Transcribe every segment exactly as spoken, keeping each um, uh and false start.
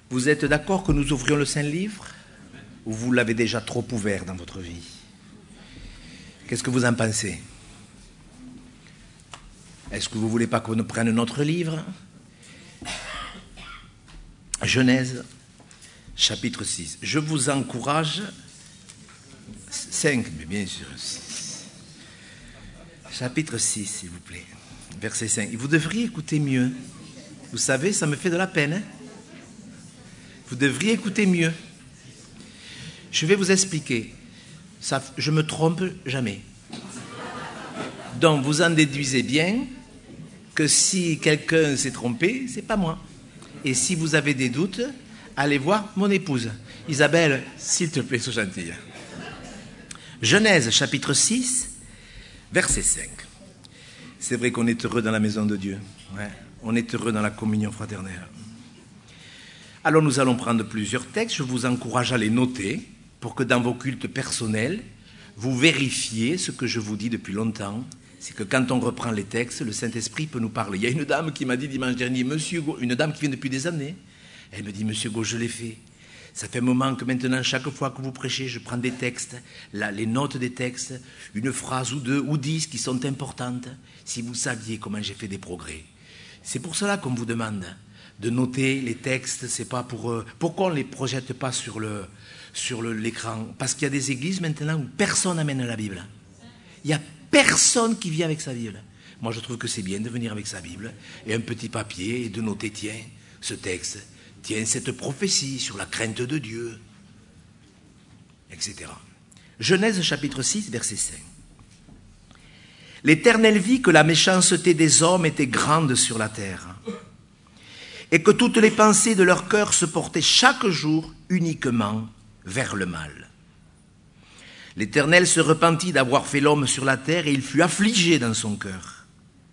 Vous êtes d'accord que nous ouvrions le Saint-Livre? Ou vous l'avez déjà trop ouvert dans votre vie? Qu'est-ce que vous en pensez? Est-ce que vous ne voulez pas qu'on prenne notre livre? Genèse, chapitre six. Je vous encourage... cinq, mais bien sûr. six. Chapitre six, s'il vous plaît. Verset cinq. Vous devriez écouter mieux. Vous savez, ça me fait de la peine. Hein? Vous devriez écouter mieux. Je vais vous expliquer. Ça, je ne me trompe jamais. Donc, vous en déduisez bien que si quelqu'un s'est trompé, ce n'est pas moi. Et si vous avez des doutes, allez voir mon épouse. Isabelle, s'il te plaît, sois gentille. Genèse, chapitre six, verset cinq. C'est vrai qu'on est heureux dans la maison de Dieu. Ouais. On est heureux dans la communion fraternelle. Alors nous allons prendre plusieurs textes. Je vous encourage à les noter pour que dans vos cultes personnels, vous vérifiez ce que je vous dis depuis longtemps. C'est que quand on reprend les textes, le Saint-Esprit peut nous parler. Il y a une dame qui m'a dit dimanche dernier, Monsieur Go, une dame qui vient depuis des années, elle me dit, Monsieur Go, je l'ai fait. Ça fait un moment que maintenant, chaque fois que vous prêchez, je prends des textes, là, les notes des textes, une phrase ou deux ou dix qui sont importantes. Si vous saviez comment j'ai fait des progrès. C'est pour cela qu'on vous demande de noter les textes. C'est pas pour euh, pourquoi on ne les projette pas sur le sur le, l'écran? Parce qu'il y a des églises maintenant où personne n'amène la Bible. Il n'y a personne qui vient avec sa Bible. Moi, je trouve que c'est bien de venir avec sa Bible et un petit papier et de noter, tiens, ce texte, tiens, cette prophétie sur la crainte de Dieu, et cetera. Genèse chapitre six, verset cinq. L'Éternel vit que la méchanceté des hommes était grande sur la terre, et que toutes les pensées de leur cœur se portaient chaque jour uniquement vers le mal. L'Éternel se repentit d'avoir fait l'homme sur la terre, et il fut affligé dans son cœur.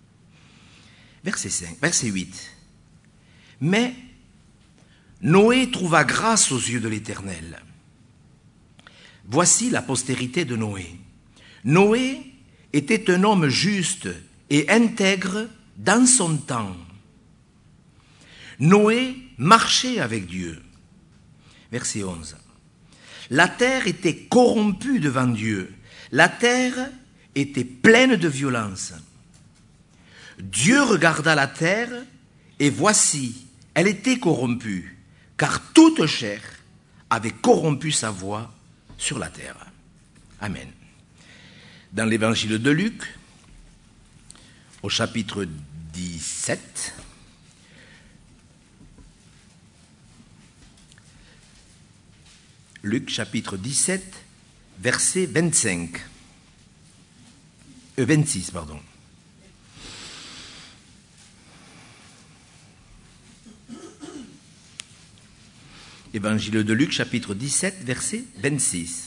Verset cinq, verset huit. Mais Noé trouva grâce aux yeux de l'Éternel. Voici la postérité de Noé. Noé était un homme juste et intègre dans son temps. Noé marchait avec Dieu. Verset onze. La terre était corrompue devant Dieu. La terre était pleine de violence. Dieu regarda la terre, et voici, elle était corrompue, car toute chair avait corrompu sa voie sur la terre. Amen. Dans l'évangile de Luc, au chapitre dix-sept, Luc chapitre dix-sept, verset vingt-cinq, euh, vingt-six, pardon. Évangile de Luc chapitre dix-sept, verset vingt-six.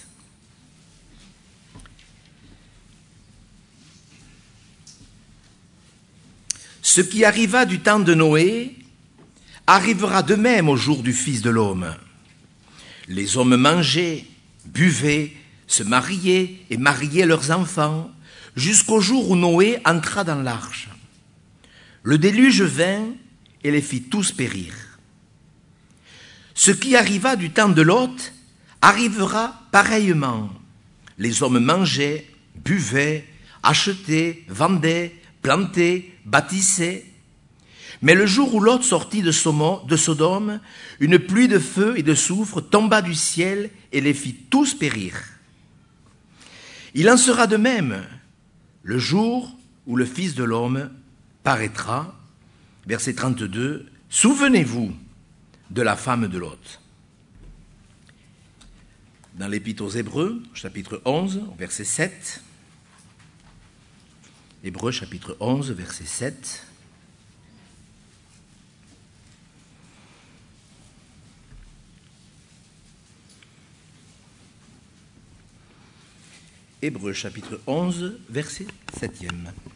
Ce qui arriva du temps de Noé arrivera de même au jour du Fils de l'homme. Les hommes mangeaient, buvaient, se mariaient et mariaient leurs enfants, jusqu'au jour où Noé entra dans l'arche. Le déluge vint et les fit tous périr. Ce qui arriva du temps de Lot arrivera pareillement. Les hommes mangeaient, buvaient, achetaient, vendaient, plantaient, bâtissaient. Mais le jour où Lot sortit de Sodome, une pluie de feu et de soufre tomba du ciel et les fit tous périr. Il en sera de même le jour où le Fils de l'homme paraîtra. Verset trente-deux. Souvenez-vous de la femme de Lot. Dans l'Épître aux Hébreux, chapitre onze, verset sept. Hébreux, chapitre onze, verset sept. Hébreux, chapitre onze, verset sept.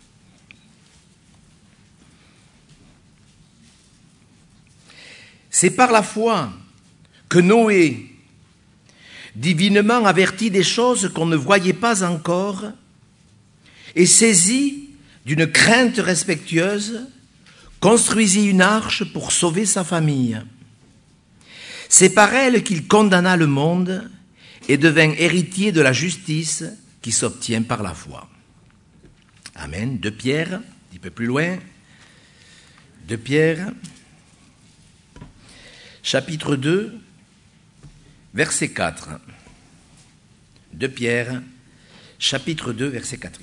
C'est par la foi que Noé, divinement averti des choses qu'on ne voyait pas encore, et saisi d'une crainte respectueuse, construisit une arche pour sauver sa famille. C'est par elle qu'il condamna le monde et devint héritier de la justice qui s'obtient par la foi. Amen. De Pierre, un petit peu plus loin. De Pierre, chapitre deux, verset quatre. De Pierre, chapitre deux, verset quatre.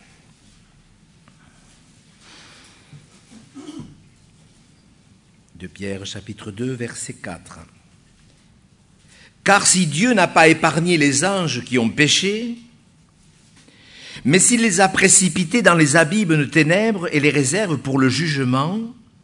De Pierre, chapitre deux, verset quatre. Car si Dieu n'a pas épargné les anges qui ont péché, mais s'il les a précipités dans les abîmes de ténèbres et les réserve pour le jugement,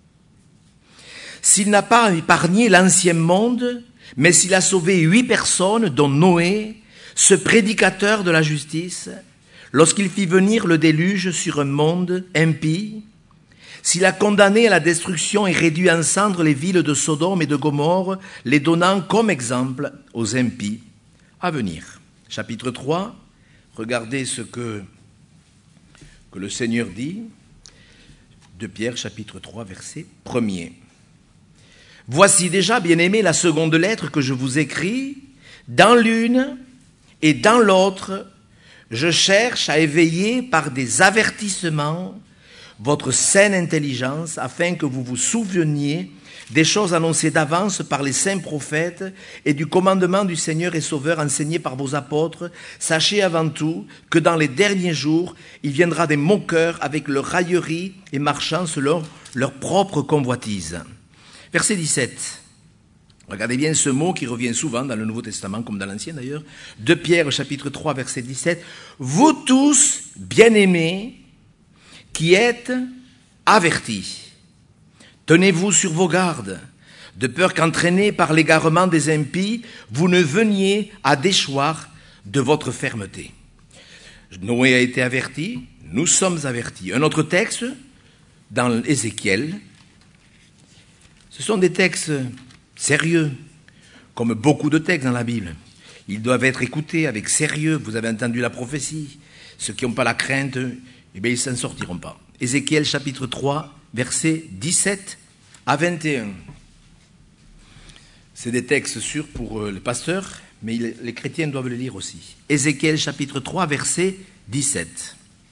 s'il n'a pas épargné l'ancien monde, mais s'il a sauvé huit personnes, dont Noé, ce prédicateur de la justice, lorsqu'il fit venir le déluge sur un monde impie, s'il a condamné à la destruction et réduit en cendres les villes de Sodome et de Gomorrhe, les donnant comme exemple aux impies à venir. Chapitre trois, regardez ce que, que le Seigneur dit, de Pierre, chapitre trois, verset premier. Voici déjà, bien-aimés, la seconde lettre que je vous écris. Dans l'une et dans l'autre, je cherche à éveiller par des avertissements votre saine intelligence, afin que vous vous souveniez des choses annoncées d'avance par les saints prophètes et du commandement du Seigneur et Sauveur enseigné par vos apôtres. Sachez avant tout que dans les derniers jours, il viendra des moqueurs avec leur raillerie et marchant selon leur propre convoitise. Verset dix-sept. Regardez bien ce mot qui revient souvent dans le Nouveau Testament, comme dans l'Ancien d'ailleurs. De Pierre, chapitre trois, verset dix-sept. Vous tous, bien-aimés, qui êtes avertis, tenez-vous sur vos gardes, de peur qu'entraînés par l'égarement des impies, vous ne veniez à déchoir de votre fermeté. Noé a été averti, nous sommes avertis. Un autre texte, dans Ézéchiel, ce sont des textes sérieux, comme beaucoup de textes dans la Bible. Ils doivent être écoutés avec sérieux. Vous avez entendu la prophétie. Ceux qui n'ont pas la crainte, eh bien, ils ne s'en sortiront pas. Ézéchiel chapitre trois, versets dix-sept à vingt et un. C'est des textes sûrs pour les pasteurs, mais les chrétiens doivent les lire aussi. Ézéchiel chapitre trois, verset dix-sept.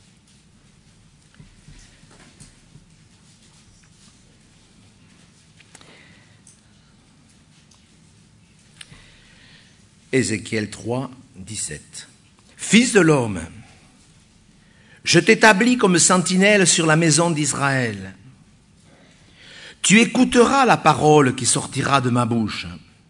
Ézéchiel trois, dix-sept. Fils de l'homme, je t'établis comme sentinelle sur la maison d'Israël. Tu écouteras la parole qui sortira de ma bouche,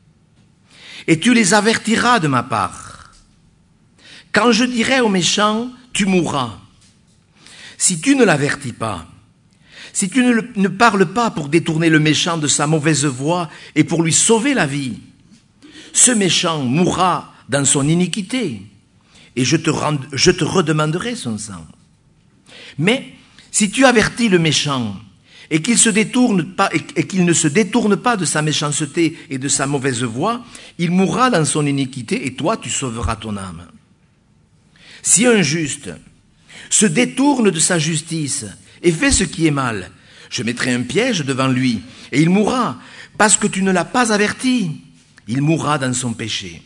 et tu les avertiras de ma part. Quand je dirai aux méchants, tu mourras, si tu ne l'avertis pas, si tu ne, ne parles pas pour détourner le méchant de sa mauvaise voie et pour lui sauver la vie, ce méchant mourra dans son iniquité, et je te, rend, je te redemanderai son sang. Mais si tu avertis le méchant et qu'il se détourne pas, et qu'il ne se détourne pas de sa méchanceté et de sa mauvaise voie, il mourra dans son iniquité et toi tu sauveras ton âme. Si un juste se détourne de sa justice et fait ce qui est mal, je mettrai un piège devant lui et il mourra parce que tu ne l'as pas averti. Il mourra dans son péché.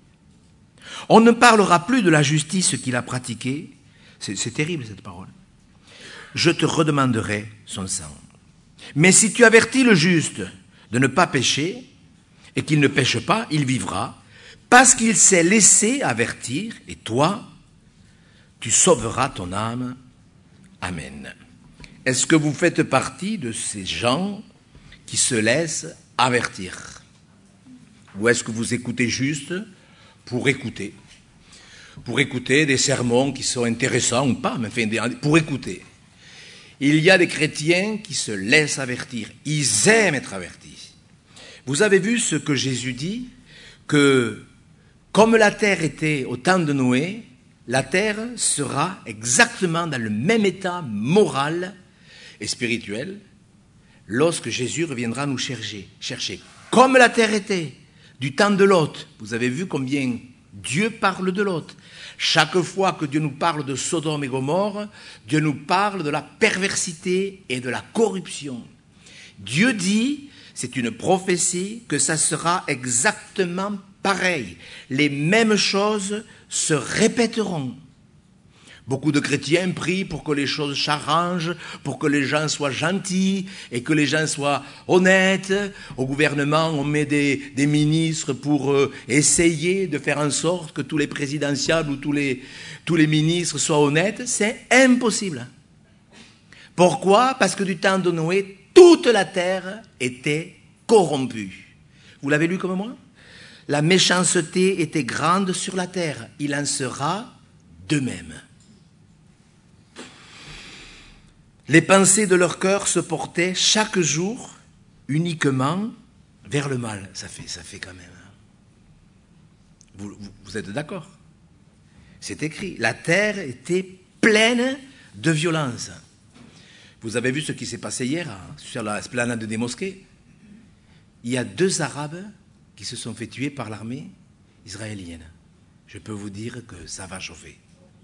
On ne parlera plus de la justice qu'il a pratiquée. C'est, c'est terrible cette parole. Je te redemanderai son sang. Mais si tu avertis le juste de ne pas pécher, et qu'il ne pêche pas, il vivra, parce qu'il s'est laissé avertir, et toi, tu sauveras ton âme. Amen. Est-ce que vous faites partie de ces gens qui se laissent avertir? Ou est-ce que vous écoutez juste pour écouter? Pour écouter des sermons qui sont intéressants ou pas, mais enfin, pour écouter. Il y a des chrétiens qui se laissent avertir. Ils aiment être avertis. Vous avez vu ce que Jésus dit, que comme la terre était au temps de Noé, la terre sera exactement dans le même état moral et spirituel lorsque Jésus reviendra nous chercher. chercher. Comme la terre était du temps de Lot. Vous avez vu combien Dieu parle de Lot. Chaque fois que Dieu nous parle de Sodome et Gomorrhe, Dieu nous parle de la perversité et de la corruption. Dieu dit, c'est une prophétie que ça sera exactement pareil. Les mêmes choses se répéteront. Beaucoup de chrétiens prient pour que les choses s'arrangent, pour que les gens soient gentils et que les gens soient honnêtes. Au gouvernement, on met des, des ministres pour euh, essayer de faire en sorte que tous les présidentiables ou tous les, tous les ministres soient honnêtes. C'est impossible. Pourquoi? Parce que du temps de Noé, toute la terre était corrompue. Vous l'avez lu comme moi? La méchanceté était grande sur la terre. Il en sera de même. Les pensées de leur cœur se portaient chaque jour uniquement vers le mal. Ça fait, ça fait quand même. Vous, vous, vous êtes d'accord? C'est écrit. La terre était pleine de violence. Vous avez vu ce qui s'est passé hier hein, sur la esplanade des mosquées? Il y a deux Arabes qui se sont fait tuer par l'armée israélienne. Je peux vous dire que ça va chauffer.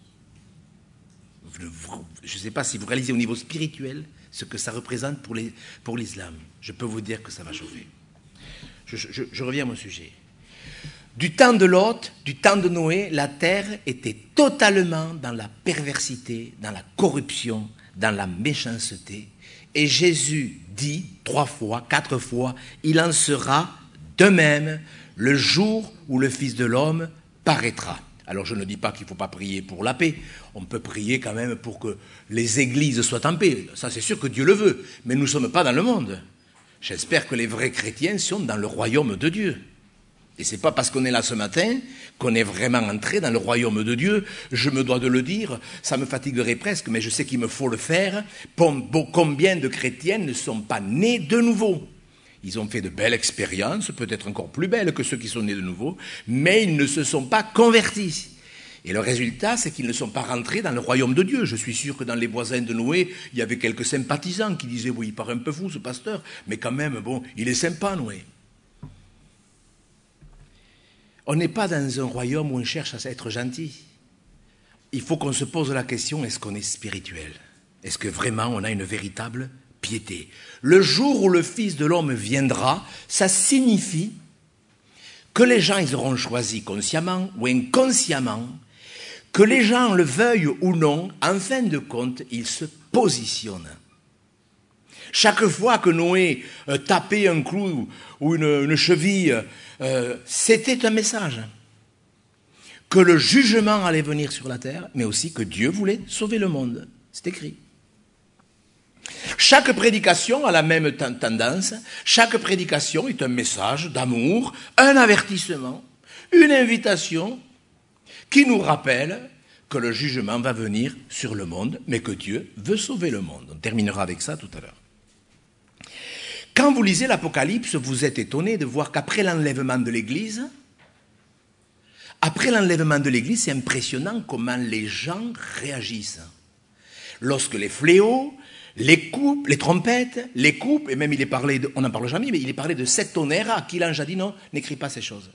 Je ne sais pas si vous réalisez au niveau spirituel ce que ça représente pour, les, pour l'islam. Je peux vous dire que ça va chauffer. Je, je, je reviens à mon sujet. Du temps de Lot, du temps de Noé, la terre était totalement dans la perversité, dans la corruption, dans la méchanceté. Et Jésus dit trois fois, quatre fois, il en sera de même le jour où le Fils de l'homme paraîtra. Alors je ne dis pas qu'il ne faut pas prier pour la paix, on peut prier quand même pour que les églises soient en paix, ça c'est sûr que Dieu le veut, mais nous ne sommes pas dans le monde. J'espère que les vrais chrétiens sont dans le royaume de Dieu. Et ce n'est pas parce qu'on est là ce matin qu'on est vraiment entré dans le royaume de Dieu, je me dois de le dire, ça me fatiguerait presque, mais je sais qu'il me faut le faire. Combien de chrétiens ne sont pas nés de nouveau ? Ils ont fait de belles expériences, peut-être encore plus belles que ceux qui sont nés de nouveau, mais ils ne se sont pas convertis. Et le résultat, c'est qu'ils ne sont pas rentrés dans le royaume de Dieu. Je suis sûr que dans les voisins de Noé, il y avait quelques sympathisants qui disaient « Oui, il paraît un peu fou ce pasteur, mais quand même, bon, il est sympa Noé. » On n'est pas dans un royaume où on cherche à être gentil. Il faut qu'on se pose la question, est-ce qu'on est spirituel? Est-ce que vraiment on a une véritable piété? Le jour où le Fils de l'homme viendra, ça signifie que les gens, ils auront choisi consciemment ou inconsciemment, que les gens le veuillent ou non, en fin de compte, ils se positionnent. Chaque fois que Noé euh, tapait un clou ou une, une cheville, euh, c'était un message. Que le jugement allait venir sur la terre, mais aussi que Dieu voulait sauver le monde. C'est écrit. Chaque prédication a la même tendance. Chaque prédication est un message d'amour, un avertissement, une invitation qui nous rappelle que le jugement va venir sur le monde, mais que Dieu veut sauver le monde. On terminera avec ça tout à l'heure. Quand vous lisez l'Apocalypse, vous êtes étonné de voir qu'après l'enlèvement de l'Église, après l'enlèvement de l'Église, c'est impressionnant comment les gens réagissent. Lorsque les fléaux, les coupes, les trompettes, les coupes, et même il est parlé, de, on n'en parle jamais, mais il est parlé de sept tonnerres à qui l'ange a dit non, n'écris pas ces choses.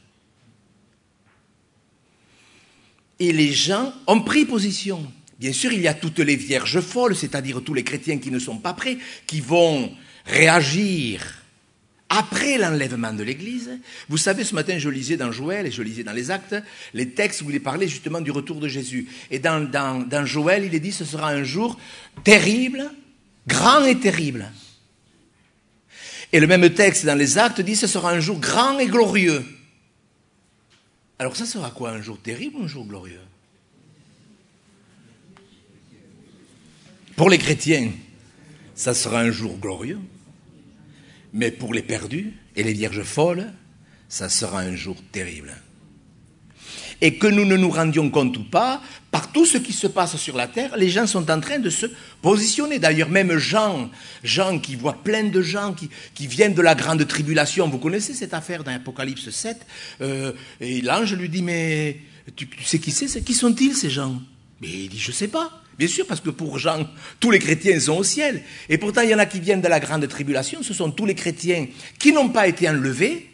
Et les gens ont pris position. Bien sûr, il y a toutes les vierges folles, c'est-à-dire tous les chrétiens qui ne sont pas prêts, qui vont réagir après l'enlèvement de l'Église. Vous savez, ce matin, je lisais dans Joël et je lisais dans les Actes les textes où il est parlé justement du retour de Jésus. Et dans, dans, dans Joël, il est dit, ce sera un jour terrible, grand et terrible. Et le même texte dans les Actes dit, ce sera un jour grand et glorieux. Alors ça sera quoi, un jour terrible ou un jour glorieux? Pour les chrétiens, ça sera un jour glorieux. Mais pour les perdus et les vierges folles, ça sera un jour terrible. Et que nous ne nous rendions compte ou pas, par tout ce qui se passe sur la terre, les gens sont en train de se positionner. D'ailleurs, même Jean, Jean qui voit plein de gens qui, qui viennent de la grande tribulation. Vous connaissez cette affaire dans Apocalypse sept euh, et l'ange lui dit, mais tu, tu sais qui c'est? Qui sont-ils ces gens? Mais il dit, je ne sais pas. Bien sûr, parce que pour Jean, tous les chrétiens sont au ciel. Et pourtant, il y en a qui viennent de la grande tribulation. Ce sont tous les chrétiens qui n'ont pas été enlevés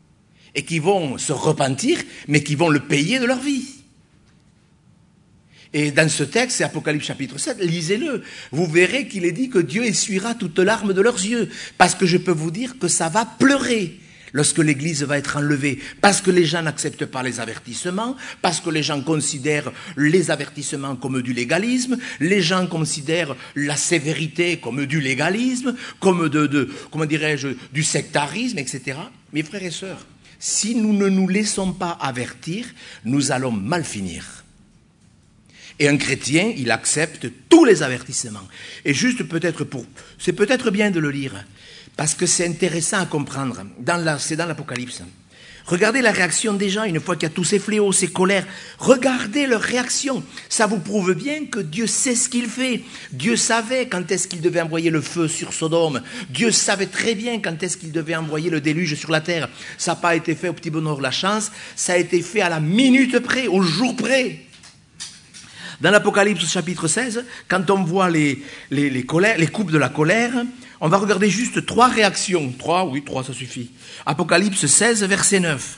et qui vont se repentir, mais qui vont le payer de leur vie. Et dans ce texte, c'est Apocalypse chapitre sept, lisez-le. Vous verrez qu'il est dit que Dieu essuiera toutes larmes de leurs yeux. Parce que je peux vous dire que ça va pleurer lorsque l'Église va être enlevée. Parce que les gens n'acceptent pas les avertissements. Parce que les gens considèrent les avertissements comme du légalisme. Les gens considèrent la sévérité comme du légalisme, comme de, de comment dirais-je, du sectarisme, et cetera. Mes frères et sœurs, si nous ne nous laissons pas avertir, nous allons mal finir. Et un chrétien, il accepte tous les avertissements. Et juste peut-être pour... C'est peut-être bien de le lire, parce que c'est intéressant à comprendre. Dans la, c'est dans l'Apocalypse. Regardez la réaction des gens, une fois qu'il y a tous ces fléaux, ces colères. Regardez leur réaction. Ça vous prouve bien que Dieu sait ce qu'il fait. Dieu savait quand est-ce qu'il devait envoyer le feu sur Sodome. Dieu savait très bien quand est-ce qu'il devait envoyer le déluge sur la terre. Ça n'a pas été fait au petit bonheur de la chance. Ça a été fait à la minute près, au jour près. Dans l'Apocalypse chapitre seize, quand on voit les, les, les, colères, les coupes de la colère, on va regarder juste trois réactions. Trois, oui, trois, ça suffit. Apocalypse seize, verset neuf.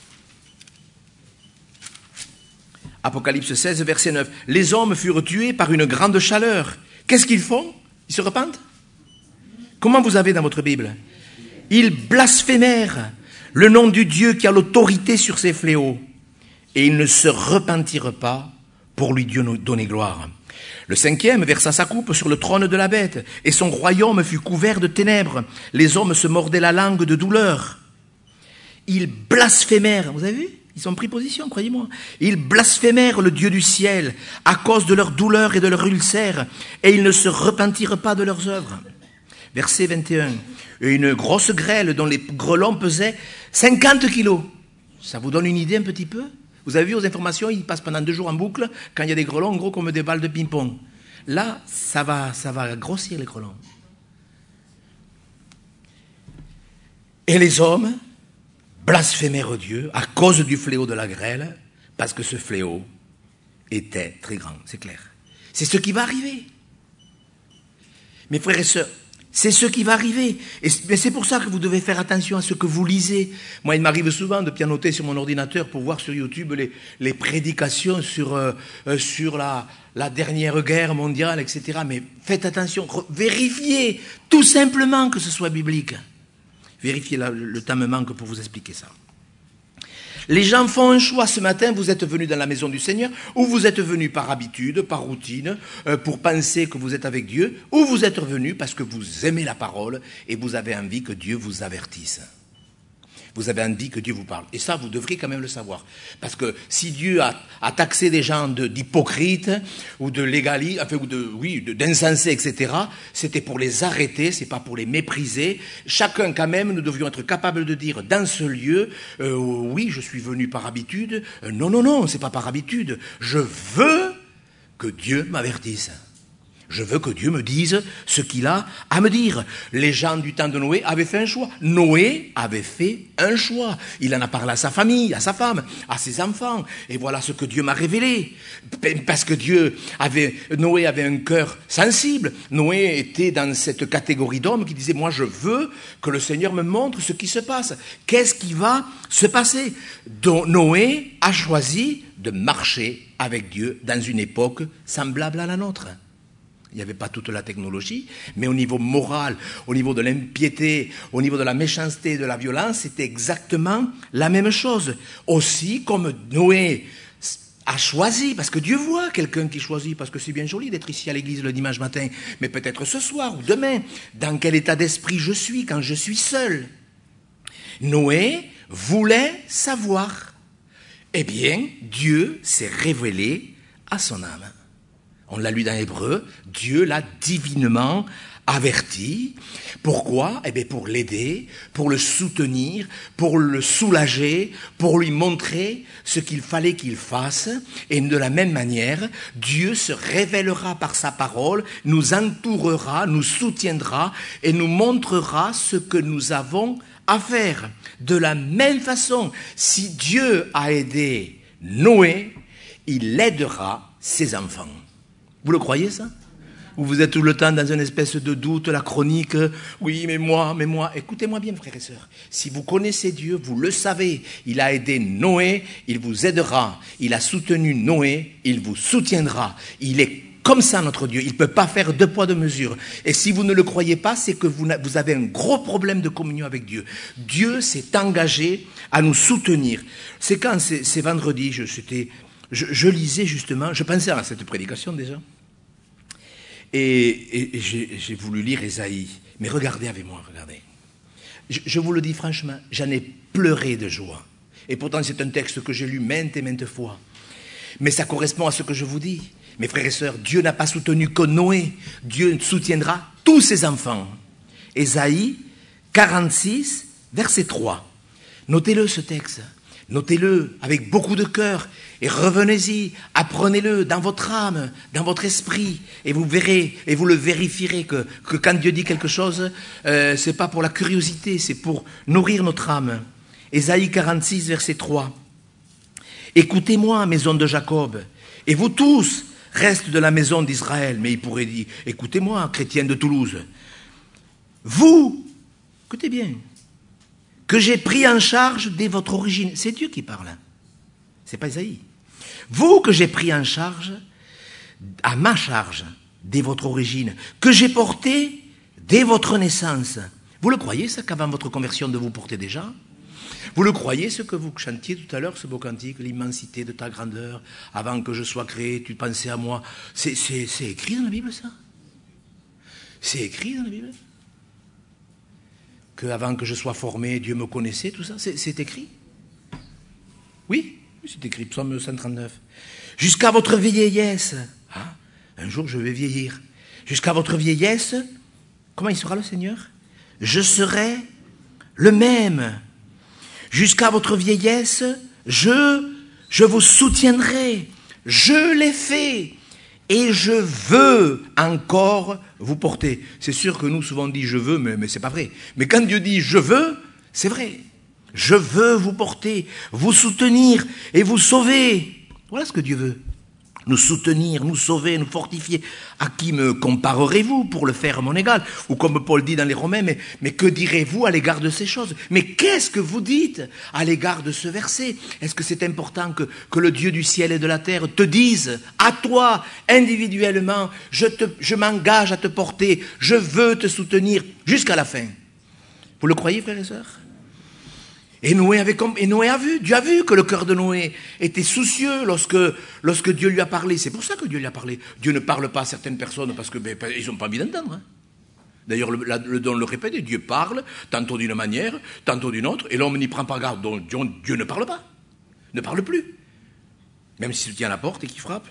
Apocalypse seize, verset neuf. Les hommes furent tués par une grande chaleur. Qu'est-ce qu'ils font? Ils se repentent? Comment vous avez dans votre Bible? Ils blasphémèrent le nom du Dieu qui a l'autorité sur ces fléaux. Et ils ne se repentirent pas pour lui Dieu nous donner gloire. Le cinquième versa sa coupe sur le trône de la bête, et son royaume fut couvert de ténèbres. Les hommes se mordaient la langue de douleur. Ils blasphémèrent, vous avez vu? Ils ont pris position, croyez-moi. Ils blasphémèrent le Dieu du ciel à cause de leur douleur et de leur ulcère, et ils ne se repentirent pas de leurs œuvres. Verset vingt et un. Et une grosse grêle dont les grelons pesaient cinquante kilos. Ça vous donne une idée un petit peu? Vous avez vu aux informations, ils passent pendant deux jours en boucle, quand il y a des grelons, gros comme des balles de ping-pong. Là, ça va, ça va grossir les grelons. Et les hommes blasphémèrent Dieu à cause du fléau de la grêle, parce que ce fléau était très grand, c'est clair. C'est ce qui va arriver. Mes frères et sœurs, c'est ce qui va arriver. Et c'est pour ça que vous devez faire attention à ce que vous lisez. Moi, il m'arrive souvent de pianoter sur mon ordinateur pour voir sur YouTube les, les prédications sur, euh, sur la, la dernière guerre mondiale, et cetera. Mais faites attention, vérifiez tout simplement que ce soit biblique. Vérifiez, là, le temps me manque pour vous expliquer ça. Les gens font un choix ce matin, vous êtes venus dans la maison du Seigneur, ou vous êtes venus par habitude, par routine, euh, pour penser que vous êtes avec Dieu, ou vous êtes venus parce que vous aimez la parole et vous avez envie que Dieu vous avertisse. Vous avez envie que Dieu vous parle. Et ça, vous devriez quand même le savoir. Parce que si Dieu a, a taxé des gens de, d'hypocrites, ou de légalistes, enfin, ou de, oui, de, d'insensés, et cetera, c'était pour les arrêter, c'est pas pour les mépriser. Chacun, quand même, nous devrions être capables de dire, dans ce lieu, euh, oui, je suis venu par habitude. Euh, non, non, non, c'est pas par habitude. Je veux que Dieu m'avertisse. Je veux que Dieu me dise ce qu'il a à me dire. Les gens du temps de Noé avaient fait un choix. Noé avait fait un choix. Il en a parlé à sa famille, à sa femme, à ses enfants. Et voilà ce que Dieu m'a révélé. Parce que Dieu avait, Noé avait un cœur sensible. Noé était dans cette catégorie d'hommes qui disaient, moi je veux que le Seigneur me montre ce qui se passe. Qu'est-ce qui va se passer? Donc, Noé a choisi de marcher avec Dieu dans une époque semblable à la nôtre. Il n'y avait pas toute la technologie, mais au niveau moral, au niveau de l'impiété, au niveau de la méchanceté, de la violence, c'était exactement la même chose. Aussi, comme Noé a choisi, parce que Dieu voit quelqu'un qui choisit, parce que c'est bien joli d'être ici à l'église le dimanche matin, mais peut-être ce soir ou demain, dans quel état d'esprit je suis quand je suis seul. Noé voulait savoir. Eh bien, Dieu s'est révélé à son âme. On l'a lu dans Hébreu, Dieu l'a divinement averti. Pourquoi? Eh bien pour l'aider, pour le soutenir, pour le soulager, pour lui montrer ce qu'il fallait qu'il fasse. Et de la même manière, Dieu se révélera par sa parole, nous entourera, nous soutiendra et nous montrera ce que nous avons à faire. De la même façon, si Dieu a aidé Noé, il aidera ses enfants. Vous le croyez ça? Où vous êtes tout le temps dans une espèce de doute, la chronique. Oui, mais moi, mais moi. Écoutez-moi bien, frères et sœurs. Si vous connaissez Dieu, vous le savez. Il a aidé Noé, il vous aidera. Il a soutenu Noé, il vous soutiendra. Il est comme ça, notre Dieu. Il ne peut pas faire deux poids, deux mesures. Et si vous ne le croyez pas, c'est que vous, vous avez un gros problème de communion avec Dieu. Dieu s'est engagé à nous soutenir. C'est quand, c'est, c'est vendredi, je, c'était, je, je lisais justement, je pensais à cette prédication déjà. Et, et, et j'ai, j'ai voulu lire Ésaïe. Mais regardez avec moi, regardez. Je, je vous le dis franchement, j'en ai pleuré de joie. Et pourtant, c'est un texte que j'ai lu maintes et maintes fois. Mais ça correspond à ce que je vous dis. Mes frères et sœurs, Dieu n'a pas soutenu que Noé. Dieu soutiendra tous ses enfants. Ésaïe quarante-six, verset trois. Notez-le, ce texte. Notez-le avec beaucoup de cœur et revenez-y, apprenez-le dans votre âme, dans votre esprit, et vous verrez, et vous le vérifierez que, que quand Dieu dit quelque chose, euh, c'est pas pour la curiosité, c'est pour nourrir notre âme. Ésaïe quarante-six, verset trois. Écoutez-moi, maison de Jacob, et vous tous, restes de la maison d'Israël. Mais il pourrait dire, écoutez-moi, chrétiens de Toulouse, vous, écoutez bien, que j'ai pris en charge dès votre origine. C'est Dieu qui parle, c'est pas Isaïe. Vous que j'ai pris en charge, à ma charge, dès votre origine, que j'ai porté dès votre naissance. Vous le croyez, ça, qu'avant votre conversion, de vous porter déjà? Vous le croyez, ce que vous chantiez tout à l'heure, ce beau cantique, l'immensité de ta grandeur, avant que je sois créé, tu pensais à moi. C'est, c'est, c'est écrit dans la Bible, ça? C'est écrit dans la Bible? Que avant que je sois formé, Dieu me connaissait, tout ça, c'est, c'est écrit? Oui, c'est écrit, psaume cent trente-neuf. Jusqu'à votre vieillesse, hein, un jour je vais vieillir, jusqu'à votre vieillesse, comment il sera le Seigneur? Je serai le même. Jusqu'à votre vieillesse, je, je vous soutiendrai. Je l'ai fait. Et je veux encore vous porter. C'est sûr que nous, souvent, on dit « je veux », mais, mais ce n'est pas vrai. Mais quand Dieu dit « je veux », c'est vrai. Je veux vous porter, vous soutenir et vous sauver. Voilà ce que Dieu veut. Nous soutenir, nous sauver, nous fortifier. À qui me comparerez-vous pour le faire mon égal? Ou comme Paul dit dans les Romains, mais, mais que direz-vous à l'égard de ces choses? Mais qu'est-ce que vous dites à l'égard de ce verset? Est-ce que c'est important que, que le Dieu du ciel et de la terre te dise, à toi, individuellement, je, te, je m'engage à te porter, je veux te soutenir jusqu'à la fin? Vous le croyez, frères et sœurs? Et Noé, avait, et Noé a vu, Dieu a vu que le cœur de Noé était soucieux lorsque, lorsque Dieu lui a parlé. C'est pour ça que Dieu lui a parlé. Dieu ne parle pas à certaines personnes parce qu'ils ben, n'ont pas envie d'entendre. Hein. D'ailleurs, le, la, le don le répète, Dieu parle, tantôt d'une manière, tantôt d'une autre, et l'homme n'y prend pas garde. Donc Dieu, Dieu ne parle pas, ne parle plus. Même s'il tient à la porte et qu'il frappe.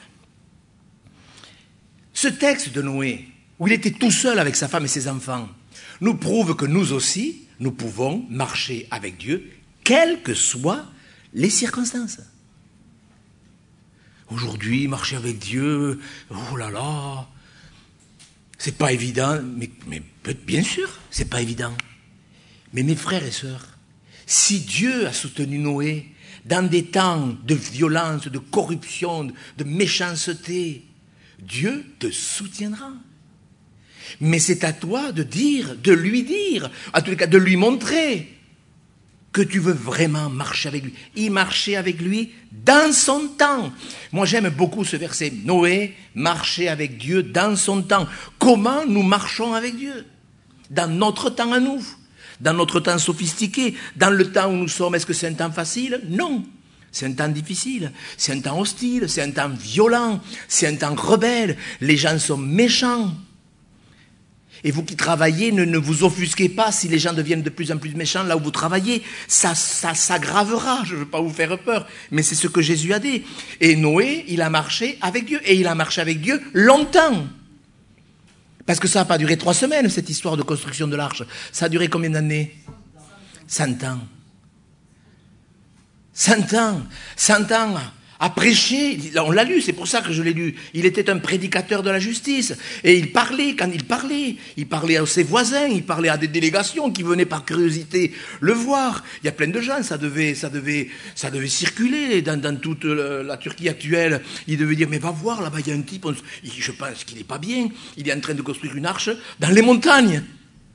Ce texte de Noé, où il était tout seul avec sa femme et ses enfants, nous prouve que nous aussi, nous pouvons marcher avec Dieu, quelles que soient les circonstances. Aujourd'hui, marcher avec Dieu, oh là là, c'est pas évident, mais, mais bien sûr, c'est pas évident. Mais mes frères et sœurs, si Dieu a soutenu Noé dans des temps de violence, de corruption, de méchanceté, Dieu te soutiendra. Mais c'est à toi de dire, de lui dire, en tous les cas de lui montrer que tu veux vraiment marcher avec lui. Il marchait avec lui dans son temps. Moi j'aime beaucoup ce verset. Noé marchait avec Dieu dans son temps. Comment nous marchons avec Dieu? Dans notre temps à nous, dans notre temps sophistiqué, dans le temps où nous sommes. Est-ce que c'est un temps facile? Non. C'est un temps difficile, c'est un temps hostile, c'est un temps violent, c'est un temps rebelle. Les gens sont méchants. Et vous qui travaillez, ne, ne vous offusquez pas si les gens deviennent de plus en plus méchants là où vous travaillez. Ça, ça s'aggravera, je ne veux pas vous faire peur, mais c'est ce que Jésus a dit. Et Noé, il a marché avec Dieu, et il a marché avec Dieu longtemps. Parce que ça n'a pas duré trois semaines, cette histoire de construction de l'arche. Ça a duré combien d'années? Cent ans. Cent ans. Cent ans à prêcher. On l'a lu, c'est pour ça que je l'ai lu. Il était un prédicateur de la justice. Et il parlait, quand il parlait, il parlait à ses voisins, il parlait à des délégations qui venaient par curiosité le voir. Il y a plein de gens, ça devait, ça devait, ça devait circuler dans, dans toute la Turquie actuelle. Il devait dire, mais va voir, là-bas, il y a un type, on, je pense qu'il n'est pas bien. Il est en train de construire une arche dans les montagnes.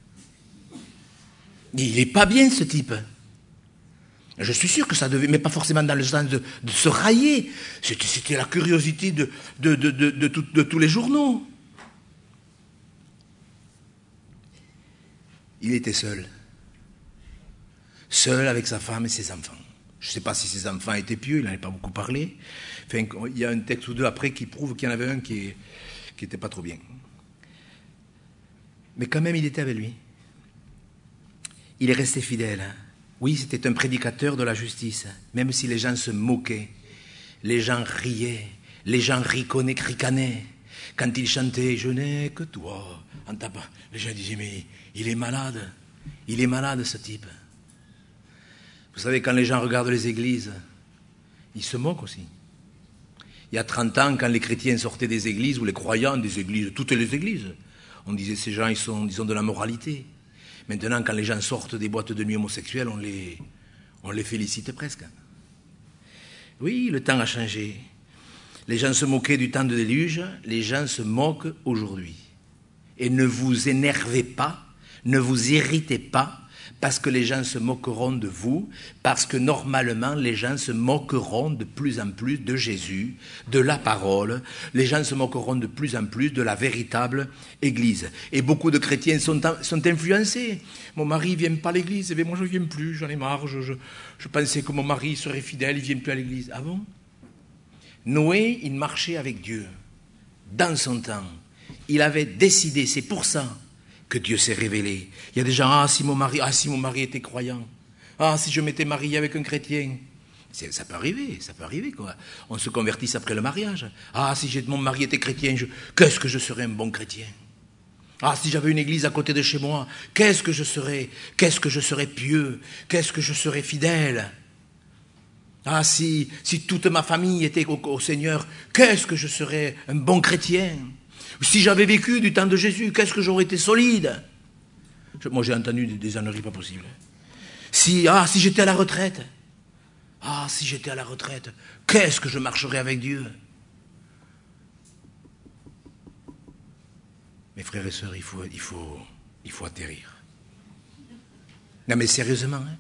Et il n'est pas bien, ce type. Je suis sûr que ça devait, mais pas forcément dans le sens de, de se railler. C'était, c'était la curiosité de, de, de, de, de, tout, de tous les journaux. Il était seul. Seul avec sa femme et ses enfants. Je ne sais pas si ses enfants étaient pieux, il n'en avait pas beaucoup parlé. Enfin, il y a un texte ou deux après qui prouve qu'il y en avait un qui n'était pas trop bien. Mais quand même, il était avec lui. Il est resté fidèle. Oui, c'était un prédicateur de la justice, même si les gens se moquaient, les gens riaient, les gens riconaient, ricanaient. Quand il chantait « Je n'ai que toi », en tapant, les gens disaient « Mais il est malade, il est malade ce type ». Vous savez, quand les gens regardent les églises, ils se moquent aussi. Il y a trente ans, quand les chrétiens sortaient des églises, ou les croyants des églises, toutes les églises, on disait « Ces gens, ils sont, ils ont de la moralité ». Maintenant, quand les gens sortent des boîtes de nuit homosexuelles, on les, on les félicite presque. Oui, le temps a changé. Les gens se moquaient du temps de déluge, les gens se moquent aujourd'hui. Et ne vous énervez pas, ne vous irritez pas, parce que les gens se moqueront de vous, parce que normalement les gens se moqueront de plus en plus de Jésus, de la parole, les gens se moqueront de plus en plus de la véritable Église. Et beaucoup de chrétiens sont, sont influencés. Mon mari ne vient pas à l'Église, et moi je ne viens plus, j'en ai marre, je, je, je pensais que mon mari serait fidèle, il ne vient plus à l'Église. Ah bon? Noé, il marchait avec Dieu, dans son temps. Il avait décidé, c'est pour ça que Dieu s'est révélé. Il y a des gens, ah si mon mari, ah si mon mari était croyant, ah si je m'étais marié avec un chrétien. C'est, ça peut arriver, ça peut arriver quoi. On se convertisse après le mariage. Ah si j'ai, mon mari était chrétien, je, qu'est-ce que je serais un bon chrétien. Ah si j'avais une église à côté de chez moi, qu'est-ce que je serais, qu'est-ce que je serais pieux, qu'est-ce que je serais fidèle. Ah si, si toute ma famille était au, au Seigneur, qu'est-ce que je serais un bon chrétien. Si j'avais vécu du temps de Jésus, qu'est-ce que j'aurais été solide. Je, moi, j'ai entendu des, des âneries pas possibles. Si, ah, si j'étais à la retraite. Ah, si j'étais à la retraite, qu'est-ce que je marcherais avec Dieu. Mes frères et sœurs, il faut, il faut, il faut atterrir. Non, mais sérieusement, hein.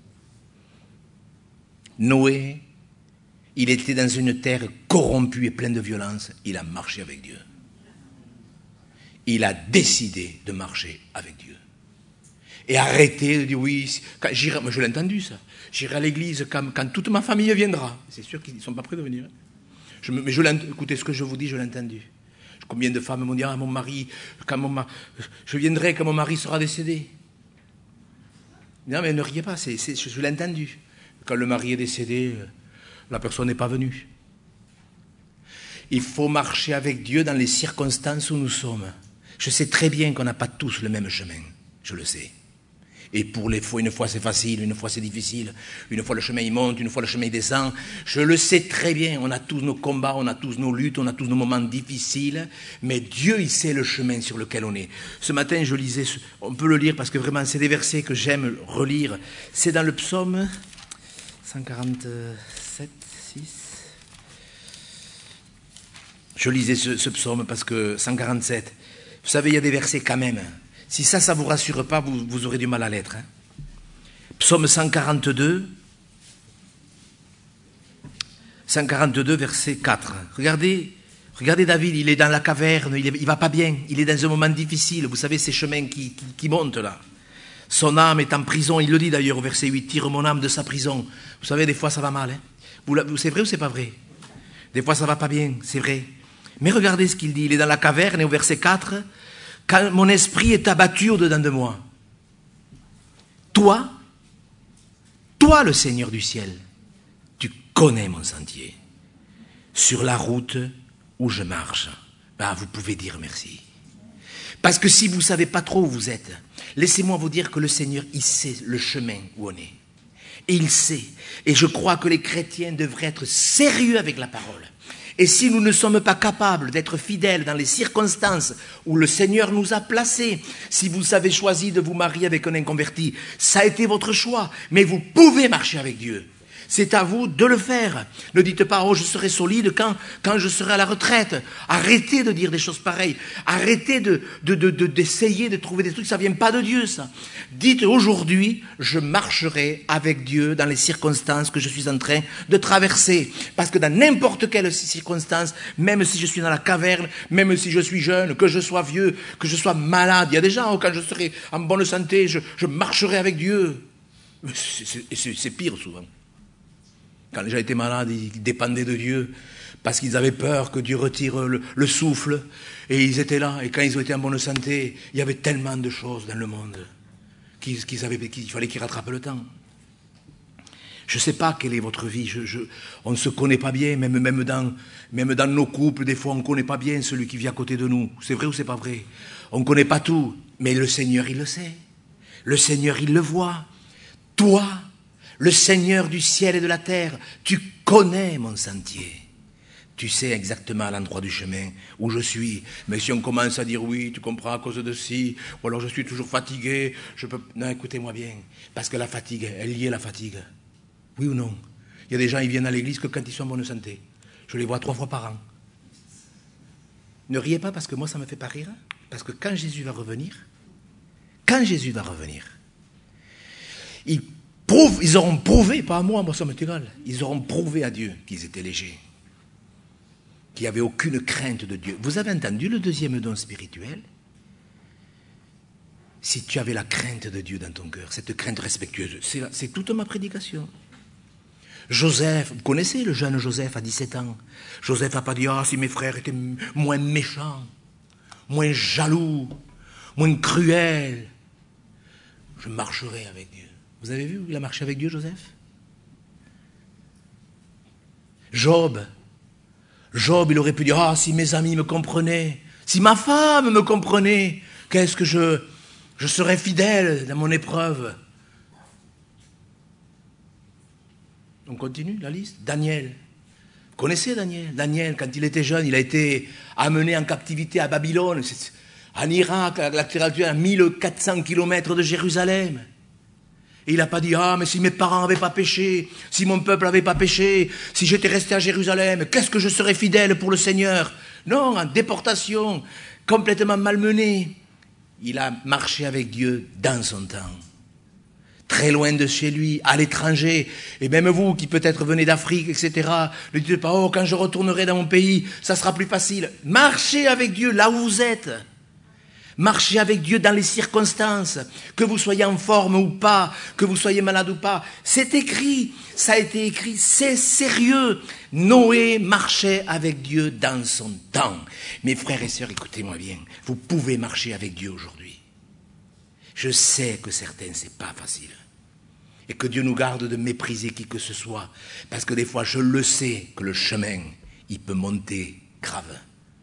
Noé, il était dans une terre corrompue et pleine de violence. Il a marché avec Dieu. Il a décidé de marcher avec Dieu. Et arrêter de dire oui, quand j'irai, moi je l'ai entendu ça, j'irai à l'église quand, quand toute ma famille viendra. C'est sûr qu'ils ne sont pas prêts de venir. Je, mais je écoutez ce que je vous dis, je l'ai entendu. Combien de femmes m'ont dit, ah mon mari, quand mon mari, je viendrai quand mon mari sera décédé. Non mais ne riez pas, c'est, c'est, je l'ai entendu. Quand le mari est décédé, la personne n'est pas venue. Il faut marcher avec Dieu dans les circonstances où nous sommes. Je sais très bien qu'on n'a pas tous le même chemin, je le sais. Et pour les fois, une fois c'est facile, une fois c'est difficile, une fois le chemin il monte, une fois le chemin il descend. Je le sais très bien, on a tous nos combats, on a tous nos luttes, on a tous nos moments difficiles, mais Dieu il sait le chemin sur lequel on est. Ce matin je lisais, on peut le lire parce que vraiment c'est des versets que j'aime relire. C'est dans le psaume cent quarante-sept, six. Je lisais ce, ce psaume parce que cent quarante-sept, vous savez, il y a des versets quand même. Si ça, ça ne vous rassure pas, vous, vous aurez du mal à l'être. Hein. Psaume cent quarante-deux, cent quarante-deux, verset quatre. Regardez, regardez David, il est dans la caverne, il ne va pas bien, il est dans un moment difficile. Vous savez, ces chemins qui, qui, qui montent là. Son âme est en prison, il le dit d'ailleurs au verset huit, tire mon âme de sa prison. Vous savez, des fois ça va mal. Hein. Vous, c'est vrai ou c'est pas vrai? Des fois ça va pas bien, c'est vrai. Mais regardez ce qu'il dit, il est dans la caverne et au verset quatre, quand mon esprit est abattu au-dedans de moi, toi, toi le Seigneur du ciel, tu connais mon sentier. Sur la route où je marche, ben vous pouvez dire merci. Parce que si vous ne savez pas trop où vous êtes, laissez-moi vous dire que le Seigneur, il sait le chemin où on est. Et il sait. Et je crois que les chrétiens devraient être sérieux avec la parole. Et si nous ne sommes pas capables d'être fidèles dans les circonstances où le Seigneur nous a placés, si vous avez choisi de vous marier avec un inconverti, ça a été votre choix, mais vous pouvez marcher avec Dieu. C'est à vous de le faire. Ne dites pas, oh, je serai solide quand, quand je serai à la retraite. Arrêtez de dire des choses pareilles. Arrêtez de, de, de, de, d'essayer de trouver des trucs, ça ne vient pas de Dieu, ça. Dites, aujourd'hui, je marcherai avec Dieu dans les circonstances que je suis en train de traverser. Parce que dans n'importe quelle circonstance, même si je suis dans la caverne, même si je suis jeune, que je sois vieux, que je sois malade, il y a des gens, oh, quand je serai en bonne santé, je, je marcherai avec Dieu. C'est, c'est, c'est pire souvent. Quand les gens étaient malades, ils dépendaient de Dieu parce qu'ils avaient peur que Dieu retire le, le souffle. Et ils étaient là. Et quand ils ont été en bonne santé, il y avait tellement de choses dans le monde qu'ils, qu'ils avaient, qu'il fallait qu'ils rattrapent le temps. Je ne sais pas quelle est votre vie. Je, je, on ne se connaît pas bien, même, même, dans, même dans nos couples. Des fois, on ne connaît pas bien celui qui vit à côté de nous. C'est vrai ou c'est pas vrai? On ne connaît pas tout. Mais le Seigneur, il le sait. Le Seigneur, il le voit. Toi, le Seigneur du ciel et de la terre, tu connais mon sentier. Tu sais exactement à l'endroit du chemin où je suis. Mais si on commence à dire oui, tu comprends à cause de ci, ou alors je suis toujours fatigué, je peux... Non, écoutez-moi bien, parce que la fatigue, elle est liée à la fatigue. Oui ou non? Il y a des gens, ils viennent à l'église que quand ils sont en bonne santé. Je les vois trois fois par an. Ne riez pas parce que moi ça me fait pas rire. Parce que quand Jésus va revenir, quand Jésus va revenir, il Prouve, ils auront prouvé, pas à moi, moi ça m'est égal, ils auront prouvé à Dieu qu'ils étaient légers, qu'il n'y avait aucune crainte de Dieu. Vous avez entendu le deuxième don spirituel? Si tu avais la crainte de Dieu dans ton cœur, cette crainte respectueuse, c'est, c'est toute ma prédication. Joseph, vous connaissez le jeune Joseph à dix-sept ans? Joseph n'a pas dit, ah, si mes frères étaient moins méchants, moins jaloux, moins cruels, je marcherai avec Dieu. Vous avez vu où il a marché avec Dieu, Joseph? Job. Job, il aurait pu dire, ah, si mes amis me comprenaient, si ma femme me comprenait, qu'est-ce que je, je serais fidèle dans mon épreuve. On continue la liste. Daniel. Vous connaissez Daniel? Daniel, quand il était jeune, il a été amené en captivité à Babylone, en Irak, à mille quatre cents kilomètres de Jérusalem. Et il n'a pas dit, ah, mais si mes parents n'avaient pas péché, si mon peuple n'avait pas péché, si j'étais resté à Jérusalem, qu'est-ce que je serais fidèle pour le Seigneur? Non, en déportation, complètement malmené. Il a marché avec Dieu dans son temps. Très loin de chez lui, à l'étranger. Et même vous, qui peut-être venez d'Afrique, et cetera, ne dites pas, oh, quand je retournerai dans mon pays, ça sera plus facile. Marchez avec Dieu là où vous êtes. Marchez avec Dieu dans les circonstances, que vous soyez en forme ou pas, que vous soyez malade ou pas. C'est écrit, ça a été écrit, c'est sérieux. Noé marchait avec Dieu dans son temps. Mes frères et sœurs, écoutez-moi bien, vous pouvez marcher avec Dieu aujourd'hui. Je sais que certains, c'est pas facile. Et que Dieu nous garde de mépriser qui que ce soit. Parce que des fois, je le sais que le chemin, il peut monter grave.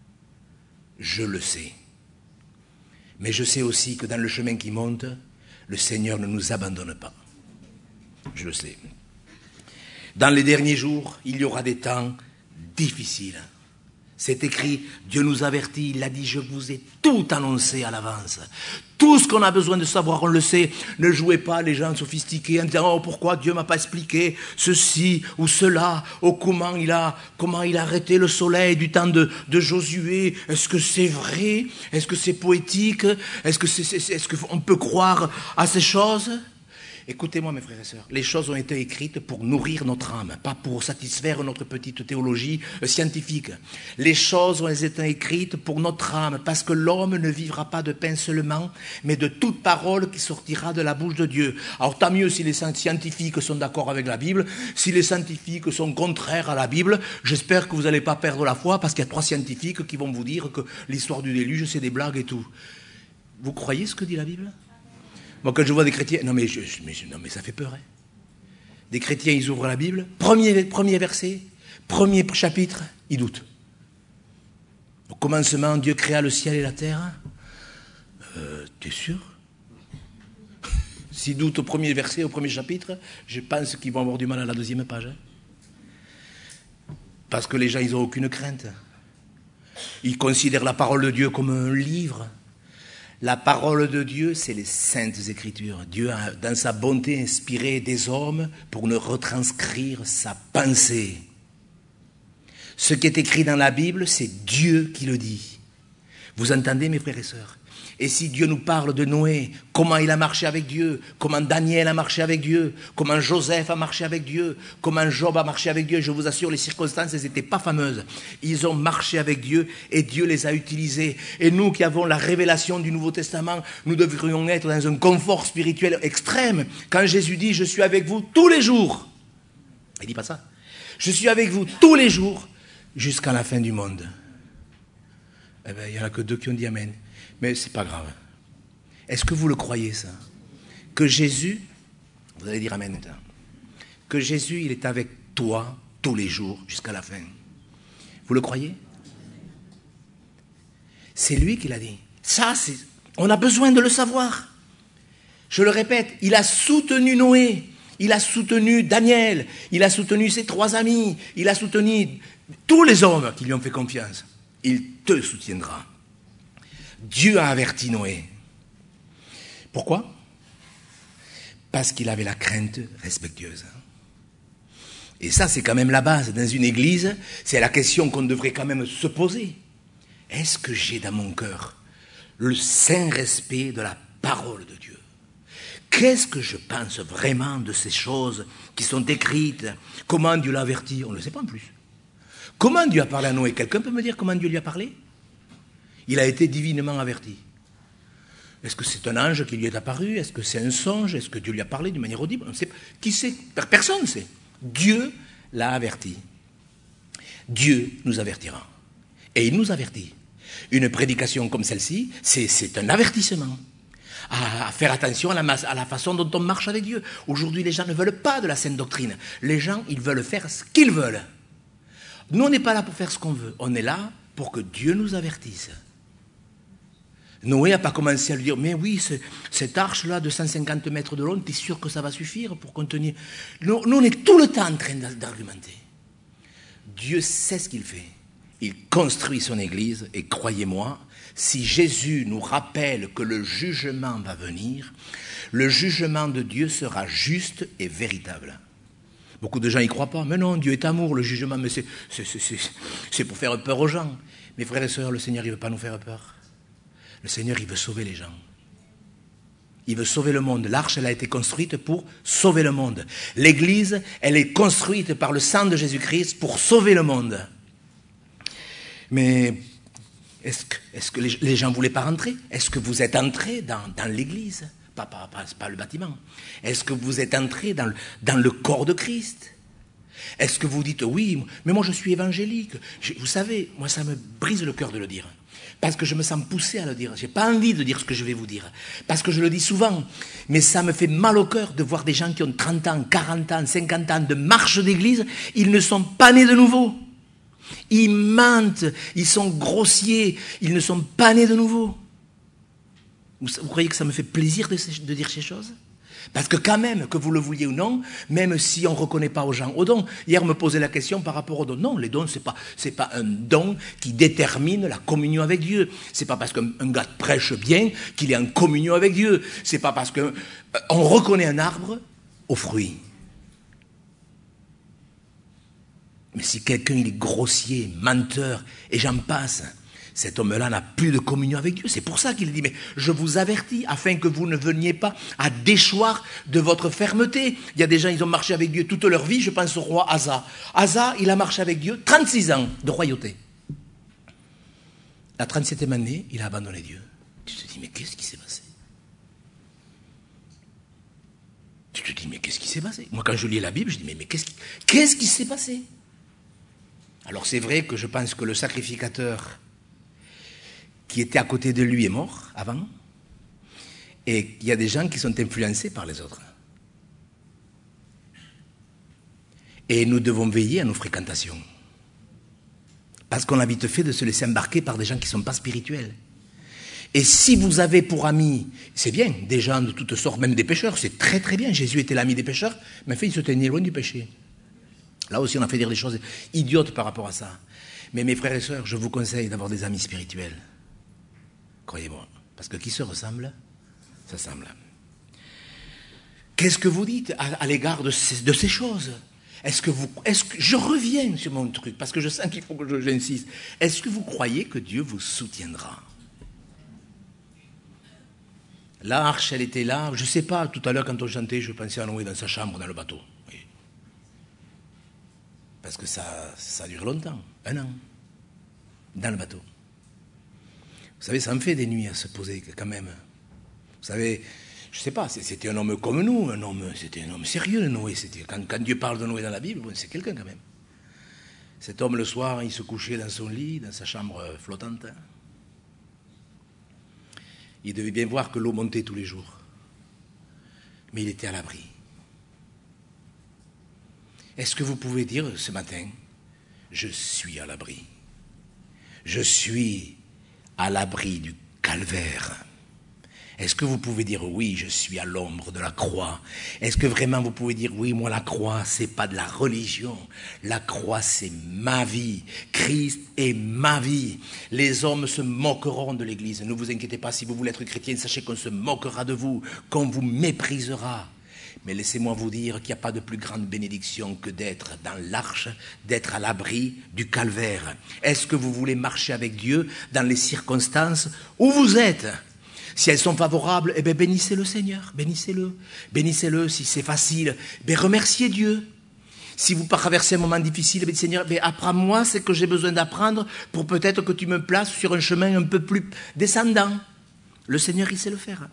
Je le sais. Mais je sais aussi que dans le chemin qui monte, le Seigneur ne nous abandonne pas. Je le sais. Dans les derniers jours, il y aura des temps difficiles. C'est écrit, Dieu nous avertit, il a dit, je vous ai tout annoncé à l'avance. Tout ce qu'on a besoin de savoir, on le sait. Ne jouez pas les gens sophistiqués en disant, oh, pourquoi Dieu m'a pas expliqué ceci ou cela, oh, comment il a, comment il a arrêté le soleil du temps de, de Josué. Est-ce que c'est vrai? Est-ce que c'est poétique? Est-ce que c'est, c'est, est-ce qu'on peut croire à ces choses? Écoutez-moi, mes frères et sœurs, les choses ont été écrites pour nourrir notre âme, pas pour satisfaire notre petite théologie scientifique. Les choses ont été écrites pour notre âme, parce que l'homme ne vivra pas de pain seulement, mais de toute parole qui sortira de la bouche de Dieu. Alors tant mieux si les scientifiques sont d'accord avec la Bible, si les scientifiques sont contraires à la Bible, j'espère que vous n'allez pas perdre la foi, parce qu'il y a trois scientifiques qui vont vous dire que l'histoire du déluge, c'est des blagues et tout. Vous croyez ce que dit la Bible ? Moi, quand je vois des chrétiens... Non, mais, je, mais, non, mais ça fait peur. Hein. Des chrétiens, ils ouvrent la Bible. Premier, premier verset, premier chapitre, ils doutent. Au commencement, Dieu créa le ciel et la terre. Euh, t'es sûr? S'ils doutent au premier verset, au premier chapitre, je pense qu'ils vont avoir du mal à la deuxième page. Hein. Parce que les gens, ils n'ont aucune crainte. Ils considèrent la parole de Dieu comme un livre. La parole de Dieu, c'est les saintes écritures. Dieu a, dans sa bonté, inspiré des hommes pour nous retranscrire sa pensée. Ce qui est écrit dans la Bible, c'est Dieu qui le dit. Vous entendez, mes frères et sœurs? Et si Dieu nous parle de Noé, comment il a marché avec Dieu, comment Daniel a marché avec Dieu, comment Joseph a marché avec Dieu, comment Job a marché avec Dieu, je vous assure, les circonstances, elles n'étaient pas fameuses. Ils ont marché avec Dieu et Dieu les a utilisés. Et nous qui avons la révélation du Nouveau Testament, nous devrions être dans un confort spirituel extrême. Quand Jésus dit « Je suis avec vous tous les jours », il ne dit pas ça. « Je suis avec vous tous les jours jusqu'à la fin du monde ». Eh bien, il n'y en a que deux qui ont dit Amen. Mais ce n'est pas grave. Est-ce que vous le croyez, ça? Que Jésus, vous allez dire Amen maintenant, que Jésus, il est avec toi tous les jours jusqu'à la fin. Vous le croyez? C'est lui qui l'a dit. Ça, c'est, on a besoin de le savoir. Je le répète, il a soutenu Noé, il a soutenu Daniel, il a soutenu ses trois amis, il a soutenu tous les hommes qui lui ont fait confiance. Il te soutiendra. Dieu a averti Noé. Pourquoi? Parce qu'il avait la crainte respectueuse. Et ça, c'est quand même la base. Dans une église, c'est la question qu'on devrait quand même se poser. Est-ce que j'ai dans mon cœur le saint respect de la parole de Dieu? Qu'est-ce que je pense vraiment de ces choses qui sont écrites? Comment Dieu l'a averti? On ne le sait pas en plus. Comment Dieu a parlé à Noé? Quelqu'un peut me dire comment Dieu lui a parlé? Il a été divinement averti. Est-ce que c'est un ange qui lui est apparu? Est-ce que c'est un songe? Est-ce que Dieu lui a parlé d'une manière audible? On sait pas. Qui sait? Personne ne sait. Dieu l'a averti. Dieu nous avertira. Et il nous avertit. Une prédication comme celle-ci, c'est, c'est un avertissement. À, à faire attention à la, à la façon dont on marche avec Dieu. Aujourd'hui, les gens ne veulent pas de la sainte doctrine. Les gens, ils veulent faire ce qu'ils veulent. Nous, on n'est pas là pour faire ce qu'on veut. On est là pour que Dieu nous avertisse. Noé n'a pas commencé à lui dire « Mais oui, ce, cette arche-là de cent cinquante mètres de long, tu es sûr que ça va suffire pour contenir... » Nous, nous, on est tout le temps en train d'argumenter. Dieu sait ce qu'il fait. Il construit son église et croyez-moi, si Jésus nous rappelle que le jugement va venir, le jugement de Dieu sera juste et véritable. Beaucoup de gens n'y croient pas. Mais non, Dieu est amour, le jugement, mais c'est, c'est, c'est, c'est, c'est pour faire peur aux gens. Mes frères et sœurs, le Seigneur, il ne veut pas nous faire peur. Le Seigneur, il veut sauver les gens. Il veut sauver le monde. L'arche, elle a été construite pour sauver le monde. L'église, elle est construite par le sang de Jésus-Christ pour sauver le monde. Mais est-ce que, est-ce que les, les gens ne voulaient pas rentrer? Est-ce que vous êtes entrés dans, dans l'église? Pas, pas, pas, pas le bâtiment. Est-ce que vous êtes entrés dans le, dans le corps de Christ? Est-ce que vous dites, oui, mais moi je suis évangélique. Je, vous savez, moi ça me brise le cœur de le dire. Parce que je me sens poussé à le dire. Je n'ai pas envie de dire ce que je vais vous dire. Parce que je le dis souvent. Mais ça me fait mal au cœur de voir des gens qui ont trente ans, quarante ans, cinquante ans de marche d'église. Ils ne sont pas nés de nouveau. Ils mentent. Ils sont grossiers. Ils ne sont pas nés de nouveau. Vous, vous croyez que ça me fait plaisir de, de dire ces choses? Parce que quand même, que vous le vouliez ou non, même si on ne reconnaît pas aux gens aux dons. Hier, on me posait la question par rapport aux dons. Non, les dons, ce n'est pas, c'est pas un don qui détermine la communion avec Dieu. Ce n'est pas parce qu'un gars prêche bien qu'il est en communion avec Dieu. Ce n'est pas parce qu'on reconnaît un arbre aux fruits. Mais si quelqu'un il est grossier, menteur, et j'en passe, cet homme-là n'a plus de communion avec Dieu. C'est pour ça qu'il dit, mais je vous avertis, afin que vous ne veniez pas à déchoir de votre fermeté. Il y a des gens, ils ont marché avec Dieu toute leur vie. Je pense au roi Asa. Asa, il a marché avec Dieu trente-six ans de royauté. La trente-septième année, il a abandonné Dieu. Tu te dis, mais qu'est-ce qui s'est passé? Tu te dis, mais qu'est-ce qui s'est passé? Moi, quand je lis la Bible, je dis, mais, mais qu'est-ce qui, qu'est-ce qui s'est passé? Alors c'est vrai que je pense que le sacrificateur qui était à côté de lui est mort avant, et il y a des gens qui sont influencés par les autres. Et nous devons veiller à nos fréquentations. Parce qu'on a vite fait de se laisser embarquer par des gens qui ne sont pas spirituels. Et si vous avez pour amis, c'est bien, des gens de toutes sortes, même des pécheurs, c'est très très bien. Jésus était l'ami des pécheurs, mais en fait, il se tenait loin du péché. Là aussi, on a fait dire des choses idiotes par rapport à ça. Mais mes frères et sœurs, je vous conseille d'avoir des amis spirituels. Croyez-moi. Parce que qui se ressemble, s'assemble. Qu'est-ce que vous dites à, à l'égard de ces, de ces choses? Est-ce que vous, est-ce que, je reviens sur mon truc, parce que je sens qu'il faut que je, j'insiste. Est-ce que vous croyez que Dieu vous soutiendra? L'arche, elle était là. Je ne sais pas, tout à l'heure, quand on chantait, je pensais à Noé dans sa chambre, dans le bateau. Oui. Parce que ça, ça dure longtemps, un an, dans le bateau. Vous savez, ça me fait des nuits à se poser, quand même. Vous savez, je ne sais pas, c'était un homme comme nous, un homme, c'était un homme sérieux, Noé. C'était, quand, quand Dieu parle de Noé dans la Bible, bon, c'est quelqu'un quand même. Cet homme, le soir, il se couchait dans son lit, dans sa chambre flottante. Il devait bien voir que l'eau montait tous les jours. Mais il était à l'abri. Est-ce que vous pouvez dire ce matin, je suis à l'abri. Je suis à l'abri du calvaire. Est-ce que vous pouvez dire oui, je suis à l'ombre de la croix? Est-ce que vraiment vous pouvez dire oui, moi la croix, c'est pas de la religion. La croix, c'est ma vie. Christ est ma vie. Les hommes se moqueront de l'Église. Ne vous inquiétez pas, si vous voulez être chrétien, sachez qu'on se moquera de vous, qu'on vous méprisera. Mais laissez-moi vous dire qu'il n'y a pas de plus grande bénédiction que d'être dans l'arche, d'être à l'abri du calvaire. Est-ce que vous voulez marcher avec Dieu dans les circonstances où vous êtes? Si elles sont favorables, eh bien bénissez le Seigneur, bénissez-le. Bénissez-le si c'est facile, bien remerciez Dieu. Si vous traversez un moment difficile, eh bien Seigneur, bien apprends-moi ce que j'ai besoin d'apprendre pour peut-être que tu me places sur un chemin un peu plus descendant. Le Seigneur, il sait le faire.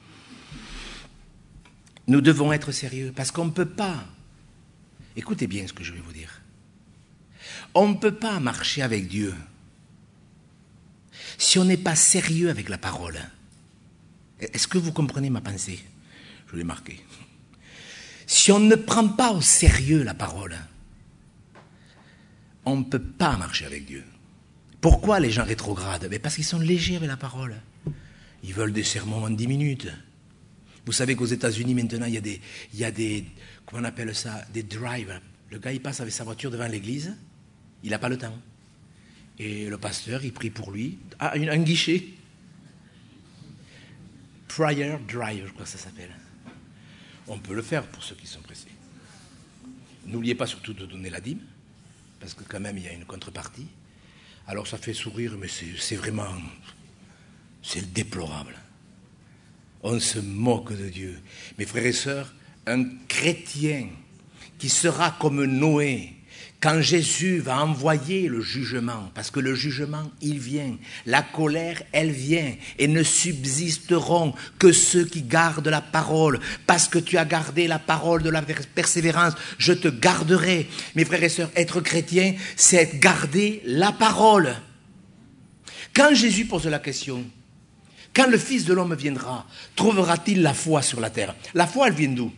Nous devons être sérieux parce qu'on ne peut pas, écoutez bien ce que je vais vous dire, on ne peut pas marcher avec Dieu si on n'est pas sérieux avec la parole. Est-ce que vous comprenez ma pensée? Je l'ai marqué. Si on ne prend pas au sérieux la parole, on ne peut pas marcher avec Dieu. Pourquoi les gens rétrogradent? Mais parce qu'ils sont légers avec la parole. Ils veulent des sermons en dix minutes. Vous savez qu'aux États-Unis, maintenant, il y a des, il y a des, comment on appelle ça, des drives. Le gars, il passe avec sa voiture devant l'église, il n'a pas le temps. Et le pasteur, il prie pour lui. Ah, un, un guichet. Prayer drive, je crois que ça s'appelle. On peut le faire pour ceux qui sont pressés. N'oubliez pas surtout de donner la dîme, parce que quand même, il y a une contrepartie. Alors, ça fait sourire, mais c'est, c'est vraiment, c'est le déplorable. On se moque de Dieu. Mes frères et sœurs, un chrétien qui sera comme Noé, quand Jésus va envoyer le jugement, parce que le jugement, il vient, la colère, elle vient, et ne subsisteront que ceux qui gardent la parole. Parce que tu as gardé la parole de la persévérance, je te garderai. Mes frères et sœurs, être chrétien, c'est garder la parole. Quand Jésus pose la question, quand le Fils de l'homme viendra, trouvera-t-il la foi sur la terre? La foi, elle vient d'où?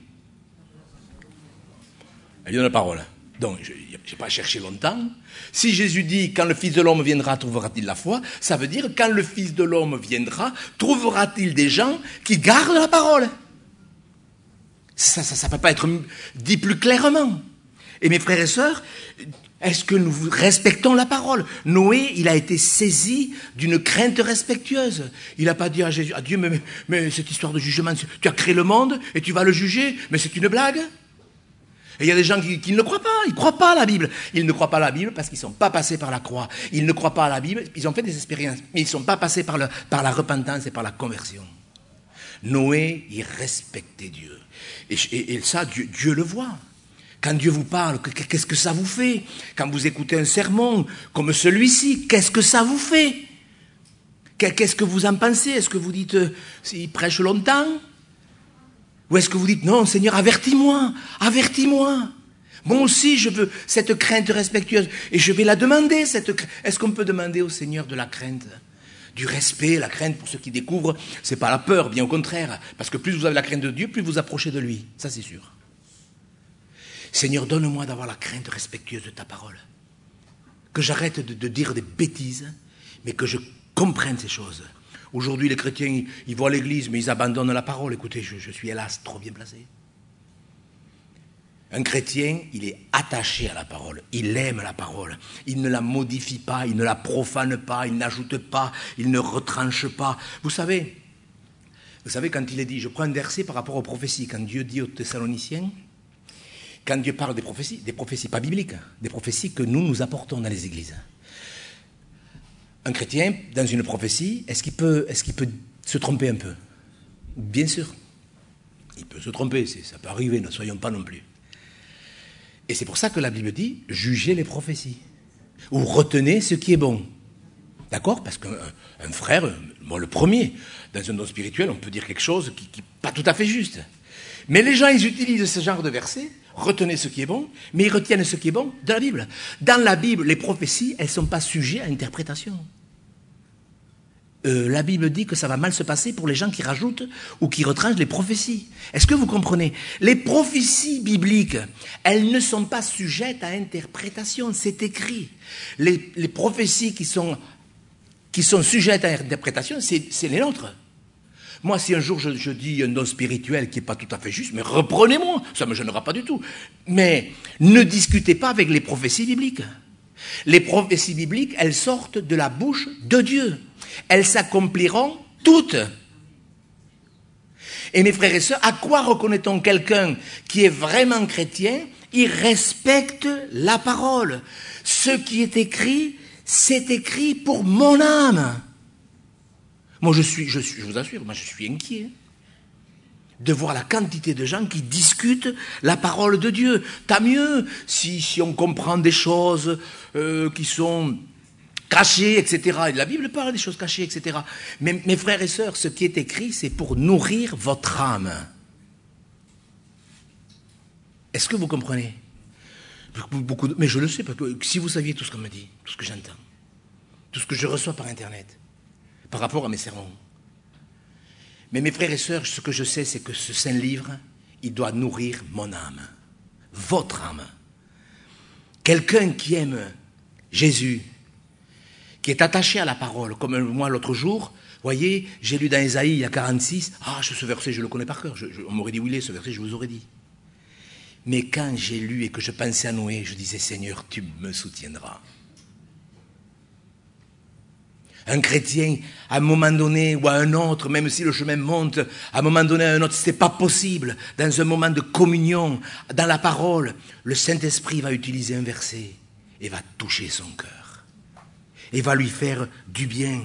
Elle vient de la parole. Donc, je n'ai pas cherché longtemps. Si Jésus dit, quand le Fils de l'homme viendra, trouvera-t-il la foi? Ça veut dire, quand le Fils de l'homme viendra, trouvera-t-il des gens qui gardent la parole? Ça ne peut pas être dit plus clairement. Et mes frères et sœurs, est-ce que nous respectons la parole? Noé, il a été saisi d'une crainte respectueuse. Il n'a pas dit à Jésus, à Dieu, mais, mais cette histoire de jugement, tu as créé le monde et tu vas le juger, mais c'est une blague. Et il y a des gens qui, qui ne le croient pas, ils ne croient pas à la Bible. Ils ne croient pas à la Bible parce qu'ils ne sont pas passés par la croix. Ils ne croient pas à la Bible, ils ont fait des expériences, mais ils ne sont pas passés par, le, par la repentance et par la conversion. Noé, il respectait Dieu. Et, et, et ça, Dieu, Dieu le voit. Quand Dieu vous parle, qu'est-ce que ça vous fait? Quand vous écoutez un sermon comme celui-ci, qu'est-ce que ça vous fait? Qu'est-ce que vous en pensez? Est-ce que vous dites, euh, il prêche longtemps? Ou est-ce que vous dites, non, Seigneur, avertis-moi, avertis-moi. Moi aussi, je veux cette crainte respectueuse. Et je vais la demander, cette crainte. Est-ce qu'on peut demander au Seigneur de la crainte? Du respect, la crainte pour ceux qui découvrent, c'est pas la peur, bien au contraire. Parce que plus vous avez la crainte de Dieu, plus vous approchez de lui. Ça, c'est sûr. Seigneur, donne-moi d'avoir la crainte respectueuse de ta parole. Que j'arrête de, de dire des bêtises, mais que je comprenne ces choses. Aujourd'hui, les chrétiens, ils, ils vont à l'église, mais ils abandonnent la parole. Écoutez, je, je suis hélas trop bien placé. Un chrétien, il est attaché à la parole, il aime la parole, il ne la modifie pas, il ne la profane pas, il n'ajoute pas, il ne retranche pas. Vous savez, vous savez quand il est dit, je prends un verset par rapport aux prophéties, quand Dieu dit aux Thessaloniciens, quand Dieu parle des prophéties, des prophéties pas bibliques, des prophéties que nous nous apportons dans les églises. Un chrétien, dans une prophétie, est-ce qu'il peut, est-ce qu'il peut se tromper un peu? Bien sûr, il peut se tromper, ça peut arriver, ne soyons pas non plus. Et c'est pour ça que la Bible dit, jugez les prophéties, ou retenez ce qui est bon. D'accord? Parce qu'un un frère, moi le premier, dans un don spirituel, on peut dire quelque chose qui n'est pas tout à fait juste. Mais les gens, ils utilisent ce genre de versets, retenez ce qui est bon, mais ils retiennent ce qui est bon de la Bible. Dans la Bible, les prophéties, elles ne sont pas sujettes à interprétation. Euh, la Bible dit que ça va mal se passer pour les gens qui rajoutent ou qui retranchent les prophéties. Est-ce que vous comprenez? Les prophéties bibliques, elles ne sont pas sujettes à interprétation, c'est écrit. Les, les prophéties qui sont, qui sont sujettes à interprétation, c'est, c'est les nôtres. Moi, si un jour je, je dis un don spirituel qui n'est pas tout à fait juste, mais reprenez-moi, ça ne me gênera pas du tout. Mais ne discutez pas avec les prophéties bibliques. Les prophéties bibliques, elles sortent de la bouche de Dieu. Elles s'accompliront toutes. Et mes frères et sœurs, à quoi reconnaît-on quelqu'un qui est vraiment chrétien? Il respecte la parole. Ce qui est écrit, c'est écrit pour mon âme. Moi, je suis, je suis, je vous assure, moi, je suis inquiet de voir la quantité de gens qui discutent la parole de Dieu. Tant mieux si, si on comprend des choses euh, qui sont cachées, et cetera. Et la Bible parle des choses cachées, et cetera. Mais mes frères et sœurs, ce qui est écrit, c'est pour nourrir votre âme. Est-ce que vous comprenez? Beaucoup de, mais je le sais, parce que si vous saviez tout ce qu'on me dit, tout ce que j'entends, tout ce que je reçois par Internet, par rapport à mes sermons. Mais mes frères et sœurs, ce que je sais, c'est que ce Saint-Livre, il doit nourrir mon âme, votre âme. Quelqu'un qui aime Jésus, qui est attaché à la parole, comme moi l'autre jour, voyez, j'ai lu dans Ésaïe, il y a quarante-six, ah, ce verset, je le connais par cœur, je, je, on m'aurait dit où il est, ce verset, je vous aurais dit. Mais quand j'ai lu et que je pensais à Noé, je disais, Seigneur, tu me soutiendras. Un chrétien, à un moment donné, ou à un autre, même si le chemin monte, à un moment donné, à un autre, c'est pas possible. Dans un moment de communion, dans la parole, le Saint-Esprit va utiliser un verset et va toucher son cœur. Et va lui faire du bien.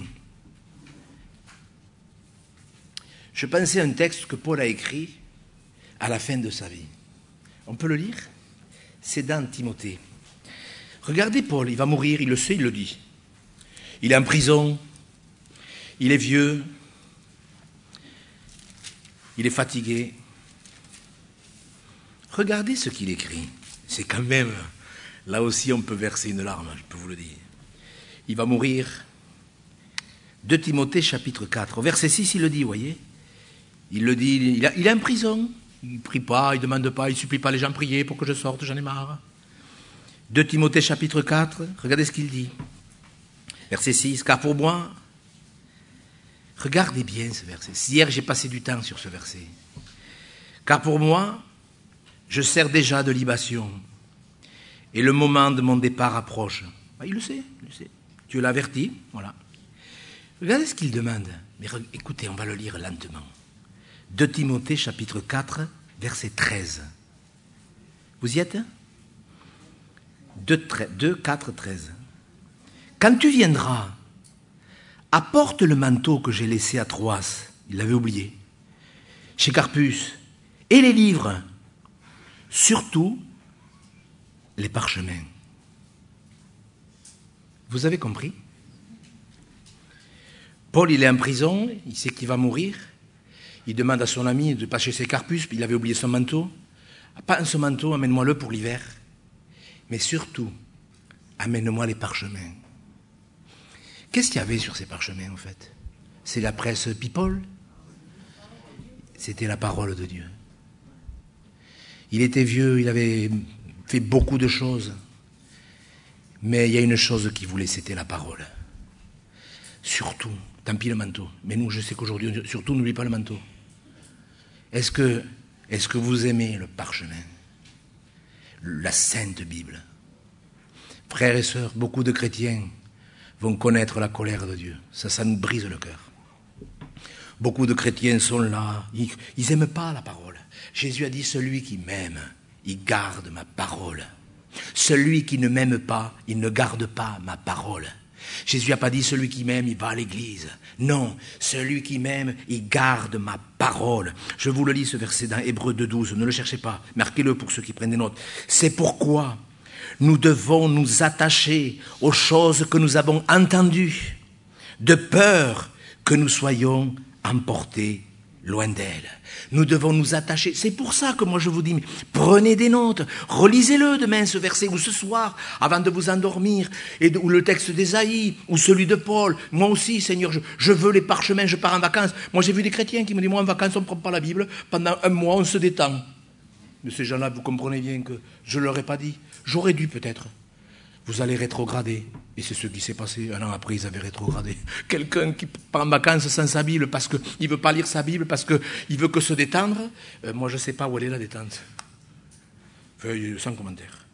Je pensais à un texte que Paul a écrit à la fin de sa vie. On peut le lire? C'est dans Timothée. Regardez Paul, il va mourir, il le sait, il le dit. Il est en prison, il est vieux, il est fatigué. Regardez ce qu'il écrit. C'est quand même, là aussi on peut verser une larme, je peux vous le dire. Il va mourir. deux Timothée chapitre quatre, au verset six, il le dit, vous voyez. Il le dit, il, a, il est en prison. Il ne prie pas, il ne demande pas, il ne supplie pas les gens de prier pour que je sorte, j'en ai marre. deux Timothée chapitre quatre, regardez ce qu'il dit. Verset six, car pour moi, regardez bien ce verset. Hier, j'ai passé du temps sur ce verset. Car pour moi, je sers déjà de libation, et le moment de mon départ approche. Ah, il le sait, il le sait. Dieu l'a averti, voilà. Regardez ce qu'il demande. Mais écoutez, on va le lire lentement. deux Timothée, chapitre quatre, verset treize. Vous y êtes? deux, quatre, treize. Quand tu viendras, apporte le manteau que j'ai laissé à Troas, il l'avait oublié, chez Carpus, et les livres, surtout les parchemins. Vous avez compris? Paul, il est en prison, il sait qu'il va mourir. Il demande à son ami de passer chez Carpus, puis il avait oublié son manteau. Pas ce manteau, amène-moi-le pour l'hiver. Mais surtout, amène-moi les parchemins. Qu'est-ce qu'il y avait sur ces parchemins, en fait? C'est la presse people? C'était la parole de Dieu. Il était vieux, il avait fait beaucoup de choses. Mais il y a une chose qu'il voulait, c'était la parole. Surtout, tant pis le manteau. Mais nous, je sais qu'aujourd'hui, surtout, n'oublie pas le manteau. Est-ce que, est-ce que vous aimez le parchemin, la Sainte Bible? Frères et sœurs, beaucoup de chrétiens vont connaître la colère de Dieu. Ça, ça nous brise le cœur. Beaucoup de chrétiens sont là, ils n'aiment pas la parole. Jésus a dit, celui qui m'aime, il garde ma parole. Celui qui ne m'aime pas, il ne garde pas ma parole. Jésus n'a pas dit, celui qui m'aime, il va à l'église. Non, celui qui m'aime, il garde ma parole. Je vous le lis, ce verset dans Hébreux deux douze, ne le cherchez pas, marquez-le pour ceux qui prennent des notes. C'est pourquoi nous devons nous attacher aux choses que nous avons entendues, de peur que nous soyons emportés loin d'elle. Nous devons nous attacher. C'est pour ça que moi je vous dis, prenez des notes, relisez-le demain ce verset, ou ce soir, avant de vous endormir, et de, ou le texte d'Ésaïe, ou celui de Paul. Moi aussi, Seigneur, je, je veux les parchemins, je pars en vacances. Moi j'ai vu des chrétiens qui me disent, moi en vacances on ne prend pas la Bible, pendant un mois on se détend. Mais ces gens-là, vous comprenez bien que je ne leur ai pas dit. J'aurais dû peut-être. Vous allez rétrograder. Et c'est ce qui s'est passé. Un an après, ils avaient rétrogradé. Quelqu'un qui part en vacances sans sa Bible parce qu'il ne veut pas lire sa Bible, parce qu'il veut que se détendre. Euh, moi, je ne sais pas où elle est la détente. Feuille sans commentaire.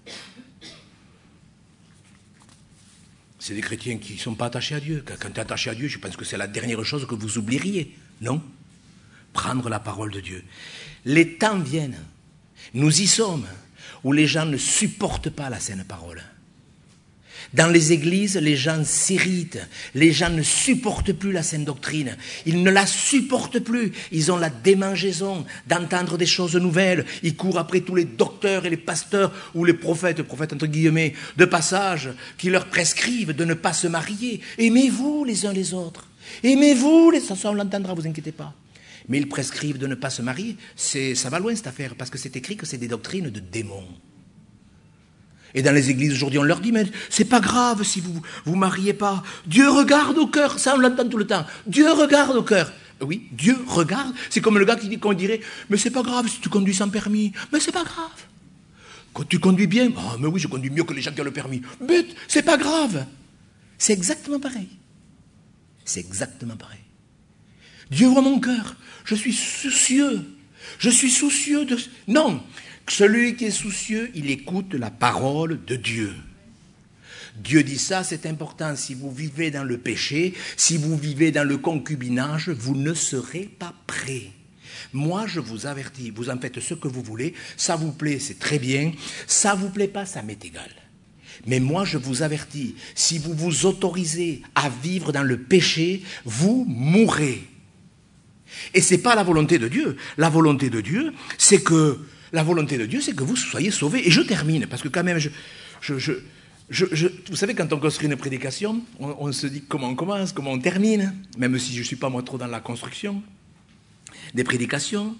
C'est des chrétiens qui ne sont pas attachés à Dieu. Quand tu es attaché à Dieu, je pense que c'est la dernière chose que vous oublieriez. Non? Prendre la parole de Dieu. Les temps viennent. Nous y sommes. Où les gens ne supportent pas la saine parole. Dans les églises, les gens s'irritent. Les gens ne supportent plus la saine doctrine. Ils ne la supportent plus. Ils ont la démangeaison d'entendre des choses nouvelles. Ils courent après tous les docteurs et les pasteurs ou les prophètes, prophètes entre guillemets, de passage, qui leur prescrivent de ne pas se marier. Aimez-vous les uns les autres. Aimez-vous les... Ça, ça on l'entendra, vous inquiétez pas. Mais ils prescrivent de ne pas se marier. C'est, ça va loin cette affaire, parce que c'est écrit que c'est des doctrines de démons. Et dans les églises aujourd'hui, on leur dit, mais c'est pas grave si vous vous mariez pas. Dieu regarde au cœur, ça on l'entend tout le temps. Dieu regarde au cœur. Oui, Dieu regarde. C'est comme le gars qui dit qu'on dirait, mais c'est pas grave si tu conduis sans permis. Mais c'est pas grave. Quand tu conduis bien, oh, mais oui, je conduis mieux que les gens qui ont le permis. Mais c'est pas grave. C'est exactement pareil. C'est exactement pareil. Dieu voit mon cœur. Je suis soucieux. Je suis soucieux de... Non. Celui qui est soucieux, il écoute la parole de Dieu. Dieu dit ça, c'est important. Si vous vivez dans le péché, si vous vivez dans le concubinage, vous ne serez pas prêts. Moi, je vous avertis, vous en faites ce que vous voulez. Ça vous plaît, c'est très bien. Ça vous plaît pas, ça m'est égal. Mais moi, je vous avertis, si vous vous autorisez à vivre dans le péché, vous mourrez. Et ce n'est pas la volonté de Dieu. La volonté de Dieu, c'est que la volonté de Dieu, c'est que vous soyez sauvés. Et je termine, parce que quand même, je, je, je, je, je, vous savez, quand on construit une prédication, on, on se dit comment on commence, comment on termine, même si je ne suis pas moi trop dans la construction des prédications.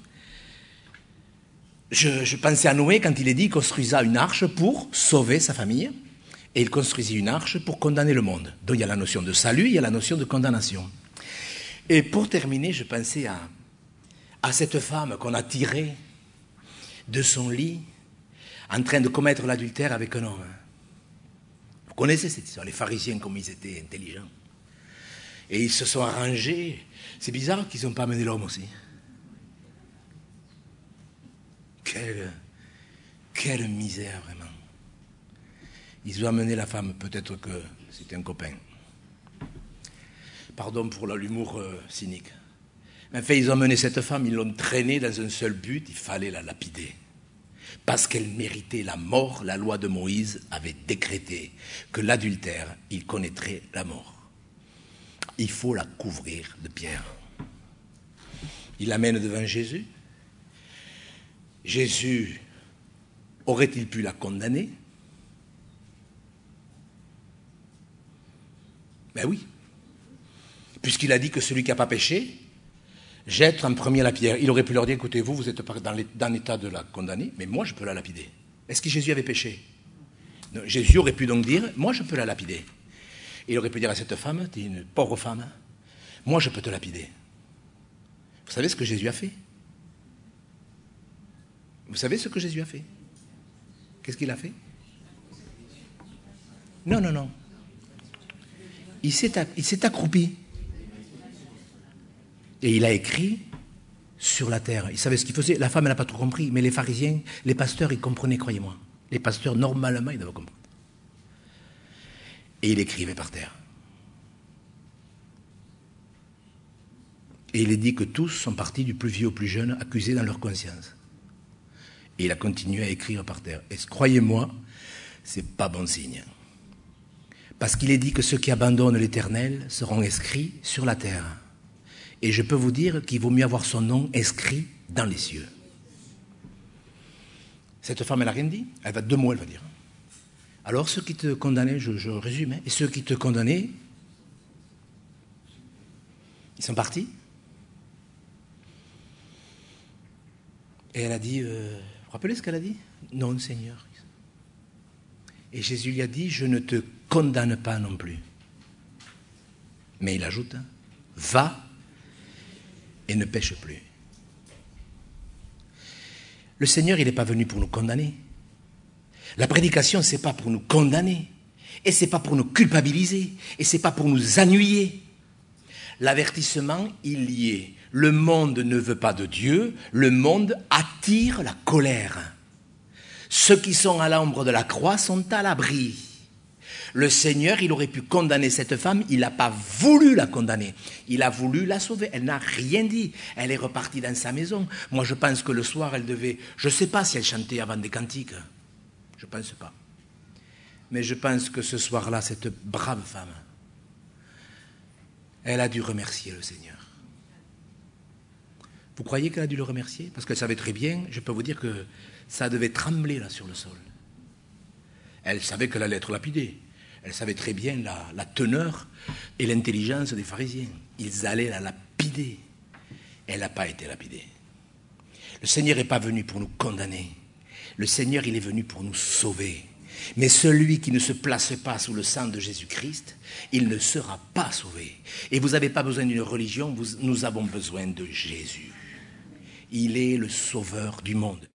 Je, je pensais à Noé quand il est dit qu'il construisa une arche pour sauver sa famille, et il construisit une arche pour condamner le monde. Donc il y a la notion de salut, il y a la notion de condamnation. Et pour terminer, je pensais à, à cette femme qu'on a tirée de son lit en train de commettre l'adultère avec un homme. Vous connaissez cette histoire, les pharisiens comme ils étaient intelligents. Et ils se sont arrangés. C'est bizarre qu'ils n'ont pas amené l'homme aussi. Quelle, quelle misère vraiment. Ils ont amené la femme, peut-être que c'était un copain. Pardon pour l'humour euh, cynique. Mais enfin, ils ont amené cette femme, ils l'ont traînée dans un seul but, il fallait la lapider. Parce qu'elle méritait la mort, la loi de Moïse avait décrété que l'adultère, il connaîtrait la mort. Il faut la couvrir de pierre. Il l'amène devant Jésus. Jésus, aurait-il pu la condamner? Ben oui. Puisqu'il a dit que celui qui n'a pas péché, jette en premier la pierre. Il aurait pu leur dire, écoutez, vous, vous êtes dans l'état de la condamner, mais moi, je peux la lapider. Est-ce que Jésus avait péché? Non, Jésus aurait pu donc dire, moi, je peux la lapider. Et il aurait pu dire à cette femme, tu es une pauvre femme, moi, je peux te lapider. Vous savez ce que Jésus a fait? Vous savez ce que Jésus a fait? Qu'est-ce qu'il a fait? Non, non, non. Il s'est, il s'est accroupi. Et il a écrit sur la terre. Il savait ce qu'il faisait. La femme, elle n'a pas tout compris. Mais les pharisiens, les pasteurs, ils comprenaient, croyez-moi. Les pasteurs, normalement, ils doivent comprendre. Et il écrivait par terre. Et il est dit que tous sont partis du plus vieux au plus jeune, accusés dans leur conscience. Et il a continué à écrire par terre. Et croyez-moi, c'est pas bon signe. Parce qu'il est dit que ceux qui abandonnent l'Éternel seront inscrits sur la terre. Et je peux vous dire qu'il vaut mieux avoir son nom inscrit dans les cieux. Cette femme, elle n'a rien dit. Elle va deux mots, elle va dire. Alors ceux qui te condamnaient, je, je résume, hein, et ceux qui te condamnaient, ils sont partis. Et elle a dit, euh, vous vous rappelez ce qu'elle a dit? Non, Seigneur. Et Jésus lui a dit, je ne te condamne pas non plus. Mais il ajoute, va et ne pêche plus. Le Seigneur, il n'est pas venu pour nous condamner. La prédication, ce n'est pas pour nous condamner. Et ce n'est pas pour nous culpabiliser. Et ce n'est pas pour nous ennuyer. L'avertissement, il y est. Le monde ne veut pas de Dieu. Le monde attire la colère. Ceux qui sont à l'ombre de la croix sont à l'abri. Le Seigneur, il aurait pu condamner cette femme, il n'a pas voulu la condamner. Il a voulu la sauver. Elle n'a rien dit. Elle est repartie dans sa maison. Moi, je pense que le soir, elle devait... Je ne sais pas si elle chantait avant des cantiques. Je ne pense pas. Mais je pense que ce soir-là, cette brave femme, elle a dû remercier le Seigneur. Vous croyez qu'elle a dû le remercier? Parce qu'elle savait très bien, je peux vous dire que ça devait trembler là sur le sol. Elle savait qu'elle allait être lapidée. Elle savait très bien la, la teneur et l'intelligence des pharisiens. Ils allaient la lapider. Elle n'a pas été lapidée. Le Seigneur n'est pas venu pour nous condamner. Le Seigneur, il est venu pour nous sauver. Mais celui qui ne se place pas sous le sang de Jésus-Christ, il ne sera pas sauvé. Et vous n'avez pas besoin d'une religion, vous, nous avons besoin de Jésus. Il est le sauveur du monde.